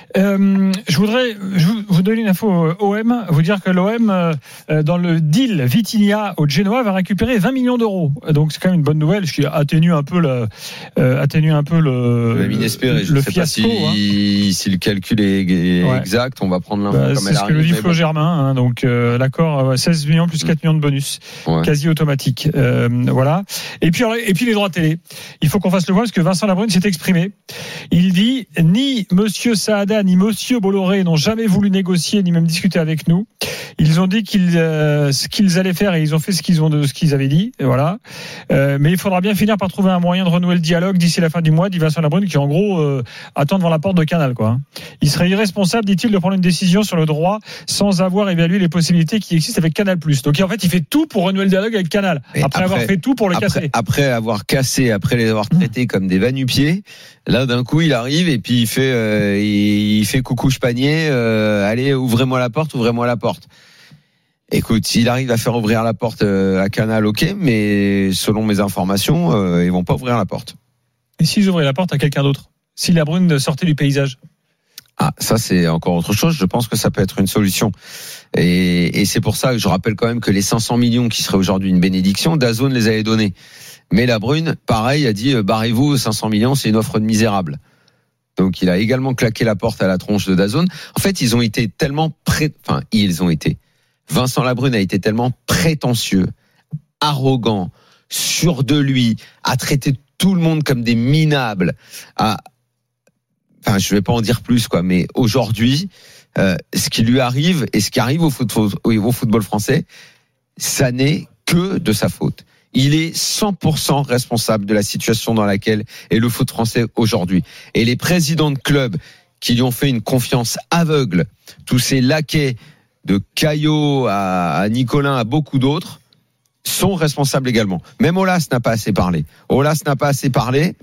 Euh, je voudrais je vous donner une info O M, vous dire que l'O M euh, dans le deal Vitinha au Genoa va récupérer vingt millions d'euros. Donc c'est quand même une bonne nouvelle, ce qui atténue un peu le euh, atténue un peu le inespéré. Je le sais fiasco. Pas si, hein. si le calcul est, est ouais. exact, on va prendre l'info bah, comme elle arrive. C'est ce que nous dit Flo bon. Germain. Hein, donc euh, l'accord seize millions plus quatre millions de bonus, ouais. quasi automatique. Euh, voilà. Et puis et puis les droits télé. Il faut qu'on fasse le point parce que Vincent Labrune s'est exprimé. Il dit ni Monsieur Saada ni Monsieur Bolloré n'ont jamais voulu négocier ni même discuter avec nous. Ils ont dit qu'ils euh, ce qu'ils allaient faire et ils ont fait ce qu'ils ont de ce qu'ils avaient dit. Et voilà. Euh, mais il faudra bien finir par trouver un moyen de renouer le dialogue d'ici la fin du mois, dit Vincent Labrune, qui en gros euh, attend devant la porte de Canal, quoi. Il serait irresponsable, dit-il, de prendre une décision sur le droit sans avoir évalué les possibilités qui existent avec Canal+. Donc en fait, il fait tout pour renouer le dialogue avec Canal. Après, après avoir fait tout pour le après, casser. Après avoir cassé, après les avoir traités mmh. comme des va-nu-pieds, là d'un coup il arrive et puis il fait, euh, il, il fait coucou ch'panier. Euh, allez, ouvrez-moi la porte, ouvrez-moi la porte. Écoute, s'il arrive à faire ouvrir la porte à Canal, ok, mais selon mes informations, euh, ils vont pas ouvrir la porte. Et s'ils ouvraient la porte à quelqu'un d'autre? Si Labrune sortait du paysage? Ah, ça c'est encore autre chose. Je pense que ça peut être une solution. Et, et c'est pour ça que je rappelle quand même que les cinq cents millions qui seraient aujourd'hui une bénédiction, DAZN les avait donnés. Mais Labrune, pareil, a dit barrez-vous, cinq cents millions, c'est une offre de misérable. Donc il a également claqué la porte à la tronche de DAZN. En fait, ils ont été tellement pré... enfin, ils ont été. Vincent Labrune a été tellement prétentieux, arrogant, sûr de lui, a traité tout le monde comme des minables. À... Enfin, je vais pas en dire plus, quoi. Mais aujourd'hui, euh, ce qui lui arrive et ce qui arrive au football, au football français, ça n'est que de sa faute. Il est cent pour cent responsable de la situation dans laquelle est le foot français aujourd'hui. Et les présidents de clubs qui lui ont fait une confiance aveugle, tous ces laquais de Caillot à, à Nicolin, à beaucoup d'autres, sont responsables également. Même Aulas n'a pas assez parlé. Aulas n'a pas assez parlé.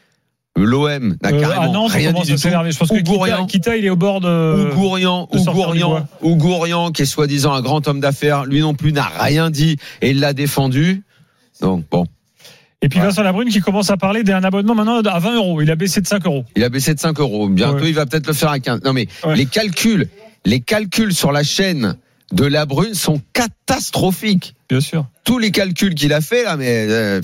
L'O M n'a euh, carrément Nantes, rien dit du tout. Je pense que Kita, Kita, il est au bord de... Ougourian, Ougourian, Ougourian, qui est soi-disant un grand homme d'affaires, lui non plus n'a rien dit et il l'a défendu. Donc bon. Et puis Vincent Labrune qui commence à parler d'un abonnement maintenant à vingt euros. Il a baissé de cinq euros. Il a baissé de cinq euros. Bientôt, ouais. Il va peut-être le faire à quinze. Non mais ouais. les calculs, les calculs sur la chaîne de Labrune sont catastrophiques. Bien sûr. Tous les calculs qu'il a fait là, mais euh,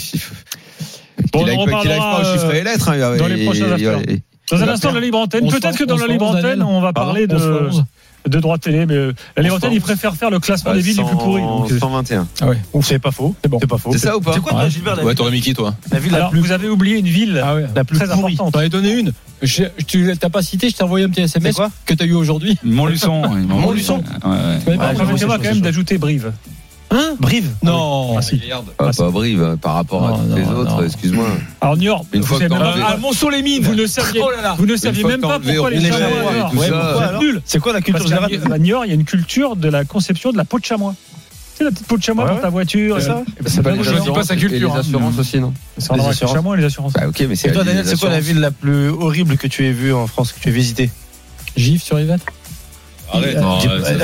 bon, qu'il on n'arrive pas au chiffre et lettres. Hein, dans les prochains instants. Dans un instant, la libre antenne. Peut-être que dans la libre antenne, on va parler de. de droit télé, mais la libre antenne, ils préfèrent faire le classement bah, des villes les plus pourries. Donc, cent vingt et un. Ah ouais. C'est pas faux. C'est bon. C'est pas faux. C'est ça ou pas? C'est quoi, toi, Gilbert? Ouais, t'aurais mis qui, toi? La ville Alors, la plus... vous avez oublié une ville ah ouais, la plus très pourrie. Importante. T'en as donné une. Je, tu t'as pas cité, je t'ai envoyé un petit S M S que t'as eu aujourd'hui. Montluçon. Montluçon. Ouais, ouais. ouais, Permettez-moi quand même d'ajouter Brive. Hein? Brive? Non. Ah, si. Ah, pas Brive, par rapport non, à tous les autres, non. Excuse-moi. Alors, Niort, une fois que même pas, à Mont-Sault-les-Mines, vous ne saviez, oh là là. Vous ne saviez même pas pourquoi les chamois. Ouais, c'est nul. C'est quoi la culture générale? À Niort, il y a une culture de la conception de la peau de chamois. C'est la petite peau de chamois dans ta voiture. C'est ça? C'est pas sa culture. Et les assurances aussi, non? C'est en avec les chamois et les assurances. Bah, ok, mais c'est. Et toi, Daniel, c'est quoi la ville la plus horrible que tu aies vue en France, que tu aies visitée? Gif sur Yvette. Arrête, non,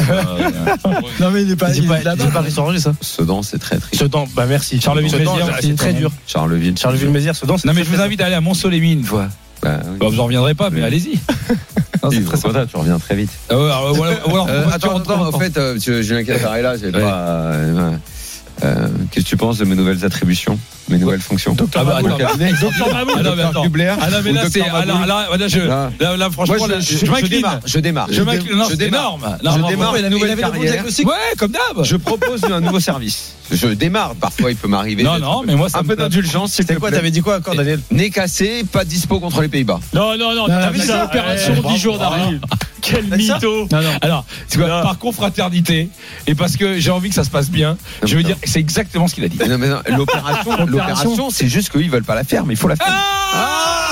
non mais il n'est pas, il pas, pas, pas restaurant ça. Sedan, c'est très triste. Sedan, bah merci. Charleville-Mézières, c'est très dur. Charleville. Charleville-Mézières, Sedan. Non mais je vous invite à aller à Mont-Sault-les-Mines, quoi. Bah, oui. Bah, vous en reviendrez pas, mais allez-y. Non, c'est très sympa, tu reviens très vite. Ah ouais, alors, voilà, voilà, euh, attends, attends, en fait, euh, Julien Catarella, j'ai ouais. pas. Euh, euh, qu'est-ce que tu penses de mes nouvelles attributions, mes nouvelles fonctions? Docteur Maboul. Docteur Maboul. Ah non, mais attends. Ah non, mais là, c'est. Ah là, là, là, je. Là, là, franchement, moi, je, je, je m'incline. Je démarre. Je m'incline. Non, c'est énorme. Je démarre une nouvelle carrière. Ouais, comme d'hab. Je propose un nouveau service. Je démarre. Parfois, il peut m'arriver. Non, non, mais moi, ça un peu d'indulgence. C'était quoi? T'avais dit quoi encore, Daniel? Nez cassé, pas dispo contre les Pays-Bas. Non, non, non. T'as vu ça? Opération dix jours d'arrêt. Quel mytho. Non, non. Alors, c'est quoi? Par confraternité et parce que j'ai envie que ça se passe bien, je veux dire, c'est exactement ce qu'il a dit. Non, mais non, l'opération, l'opération, c'est juste qu'ils veulent pas la faire, mais il faut la faire. Ah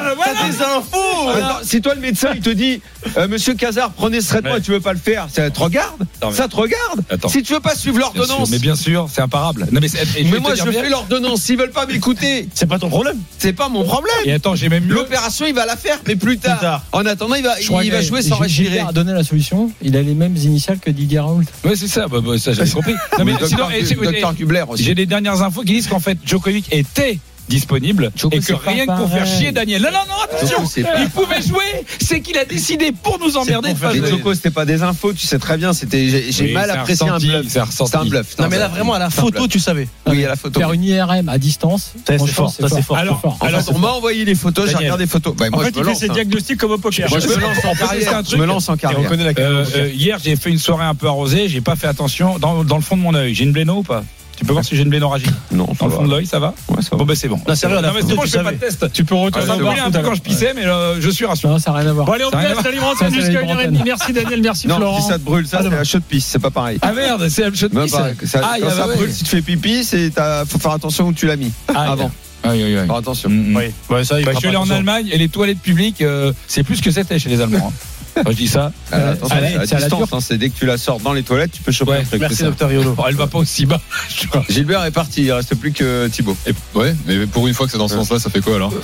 voilà. T'as des infos. Attends, si toi le médecin il te dit euh, Monsieur Cazard, prenez ce traitement ouais. et tu veux pas le faire, ça te regarde. Non, mais... Ça te regarde. Attends. Si tu veux pas suivre l'ordonnance. Mais bien sûr, c'est imparable. Non, mais, mais moi je fais l'ordonnance. S'ils veulent pas m'écouter, c'est pas ton problème. C'est pas mon problème. Et attends, j'ai même mieux. L'opération il va la faire, mais plus tard. Plus tard. En attendant, il va, il, il va jouer sans respirer. Gilbert a donné la solution. Il a les mêmes initiales que Didier Raoult. Ouais, c'est ça. Bah, bah, ça j'avais compris. Non, mais sinon, docteur Kubler aussi. J'ai des dernières infos qui disent qu'en fait Djokovic était disponible Choco, et que rien que pour faire chier Daniel. Non, non, non, attention, Choco, il pouvait jouer, c'est qu'il a décidé pour nous emmerder. Mais Choco, c'était pas des infos, tu sais très bien, c'était, j'ai, j'ai oui, mal apprécié un bluff. C'est un bluff. Non, mais là, vraiment, à la photo, tu savais. Oui, à la photo. Faire une I R M à distance, ça, c'est fort. Ça, c'est fort. Alors, on m'a envoyé les photos, j'ai regardé les photos. En fait, il fait ses diagnostics comme au poker. Moi, je me lance en carrière. Je me lance en carrière. Hier, j'ai fait une soirée un peu arrosée, j'ai pas fait attention dans le fond de mon œil. J'ai une bléno ou pas? Tu peux voir si j'ai une blénorragie? Non. Dans le fond de l'œil, ça va? Ouais, ça va. Bon, ben c'est bon. Non, sérieux, non, mais c'est bon, je fais pas de test. Tu peux retourner. Ça m'a brûlé un peu quand je pissais, mais euh, je suis rassuré. Non, ça n'a rien à voir. Bon, allez, on te laisse la libre antenne jusqu'à une heure trente. Merci Daniel, merci non, Florent. Si ça te brûle, ça, c'est la chaude pisse, c'est pas pareil. Ah merde, c'est la chaude pisse. Ça, ah, quand ça ouais. brûle, si tu fais pipi, c'est, faut faire attention où tu l'as mis. Ah, avant. Aïe, aïe, aïe. Faire attention. Mm-hmm. Oui. Ouais, ça, bah, je suis allé en Allemagne et les toilettes publiques, euh, c'est plus que c'était chez les Allemands. Quand je dis ça, euh, attention, allez, à distance, hein, c'est dès que tu la sors dans les toilettes, tu peux choper ouais, un truc. Merci docteur Yolo. Elle va pas aussi bas. Gilbert est parti, il reste plus que Thibaut. Et, ouais, mais pour une fois que c'est dans ce sens-là, ça fait quoi alors?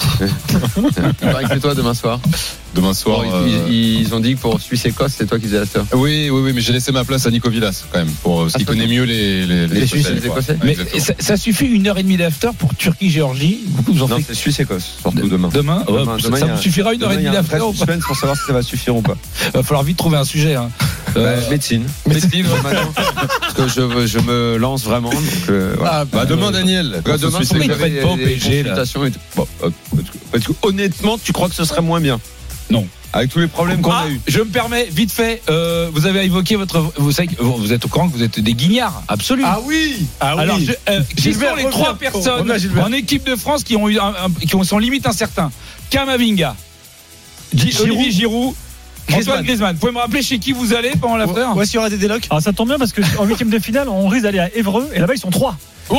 C'est toi demain soir. Demain soir. Bon, euh... ils, ils ont dit que pour Suisse-Écosse, c'est toi qui faisais l'after. Oui, oui, oui, mais j'ai laissé ma place à Nico Villas quand même, pour, parce ah, qu'il connaît mieux les, les, les, les Suisses et les Écossais. Mais ça, ça suffit une heure et demie d'after pour Turquie-Géorgie. Vous en non, c'est Suisse-Écosse, surtout demain. Demain, demain, ouais, demain ça vous suffira une heure et demie d'after. Il suspense pour savoir si ça va suffire ou pas. Il va falloir vite trouver un sujet. Hein. Euh, bah, médecine. Médecine, parce que je, je me lance vraiment. Donc, euh, voilà. Ah, bah demain, Daniel. Bah, demain, pourquoi ils ne prennent pas au P S G là bon, euh, parce que honnêtement, tu crois que ce serait moins bien? Non. Avec tous les problèmes qu'on ah, a eu. Je me permets, vite fait, euh, vous avez évoqué votre. Vous savez, vous êtes au courant que vous êtes des guignards, absolument. Ah oui. Ah oui. Alors, je, euh, qui sont les trois personnes en équipe de France qui ont eu, un, un, qui ont son limite incertain? Kamavinga, Giroud. Olivier Giroud. Antoine Griezmann, vous pouvez me rappeler chez qui vous allez pendant l'after? Ouais, s'il y aura des délocs. Alors ça tombe bien parce qu'en huitième de finale, on risque d'aller à Évreux et là-bas ils sont trois. Oh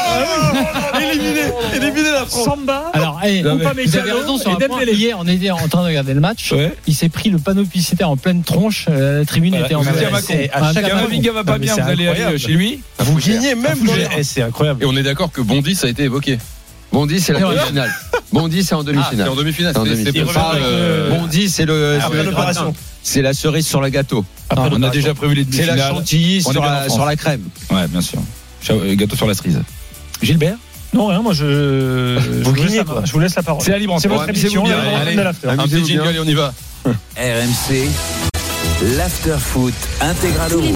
oh éliminé, éliminé la France. Samba. Alors, hey, vous avez raison sur un point. Hier, on était en train de regarder le match. Ouais. Il s'est pris le panneau publicitaire en pleine tronche. La tribune voilà, était en malaise. Kamavinga va pas bien, vous allez aller chez lui. Vous gagnez même dans les... C'est incroyable. Et on est d'accord que Bondy, ça a été évoqué. Bondy, c'est la demi-finale. Bondy, c'est en demi-finale. Ah, c'est en demi-finale. C'est en demi-finale. C'est pas, euh... Bondy, c'est le. Après l'opération. C'est la cerise sur le gâteau. Après, on a déjà prévu les demi-finales. C'est la chantilly sur la, sur la crème. Ouais, bien sûr. Gâteau sur la cerise. Gilbert? Non, rien, moi je. Vous gagnez quoi? Je vous laisse la parole. C'est la libre. C'est votre émission. Un petit jingle et on y va. R M C, l'after foot intégral euro.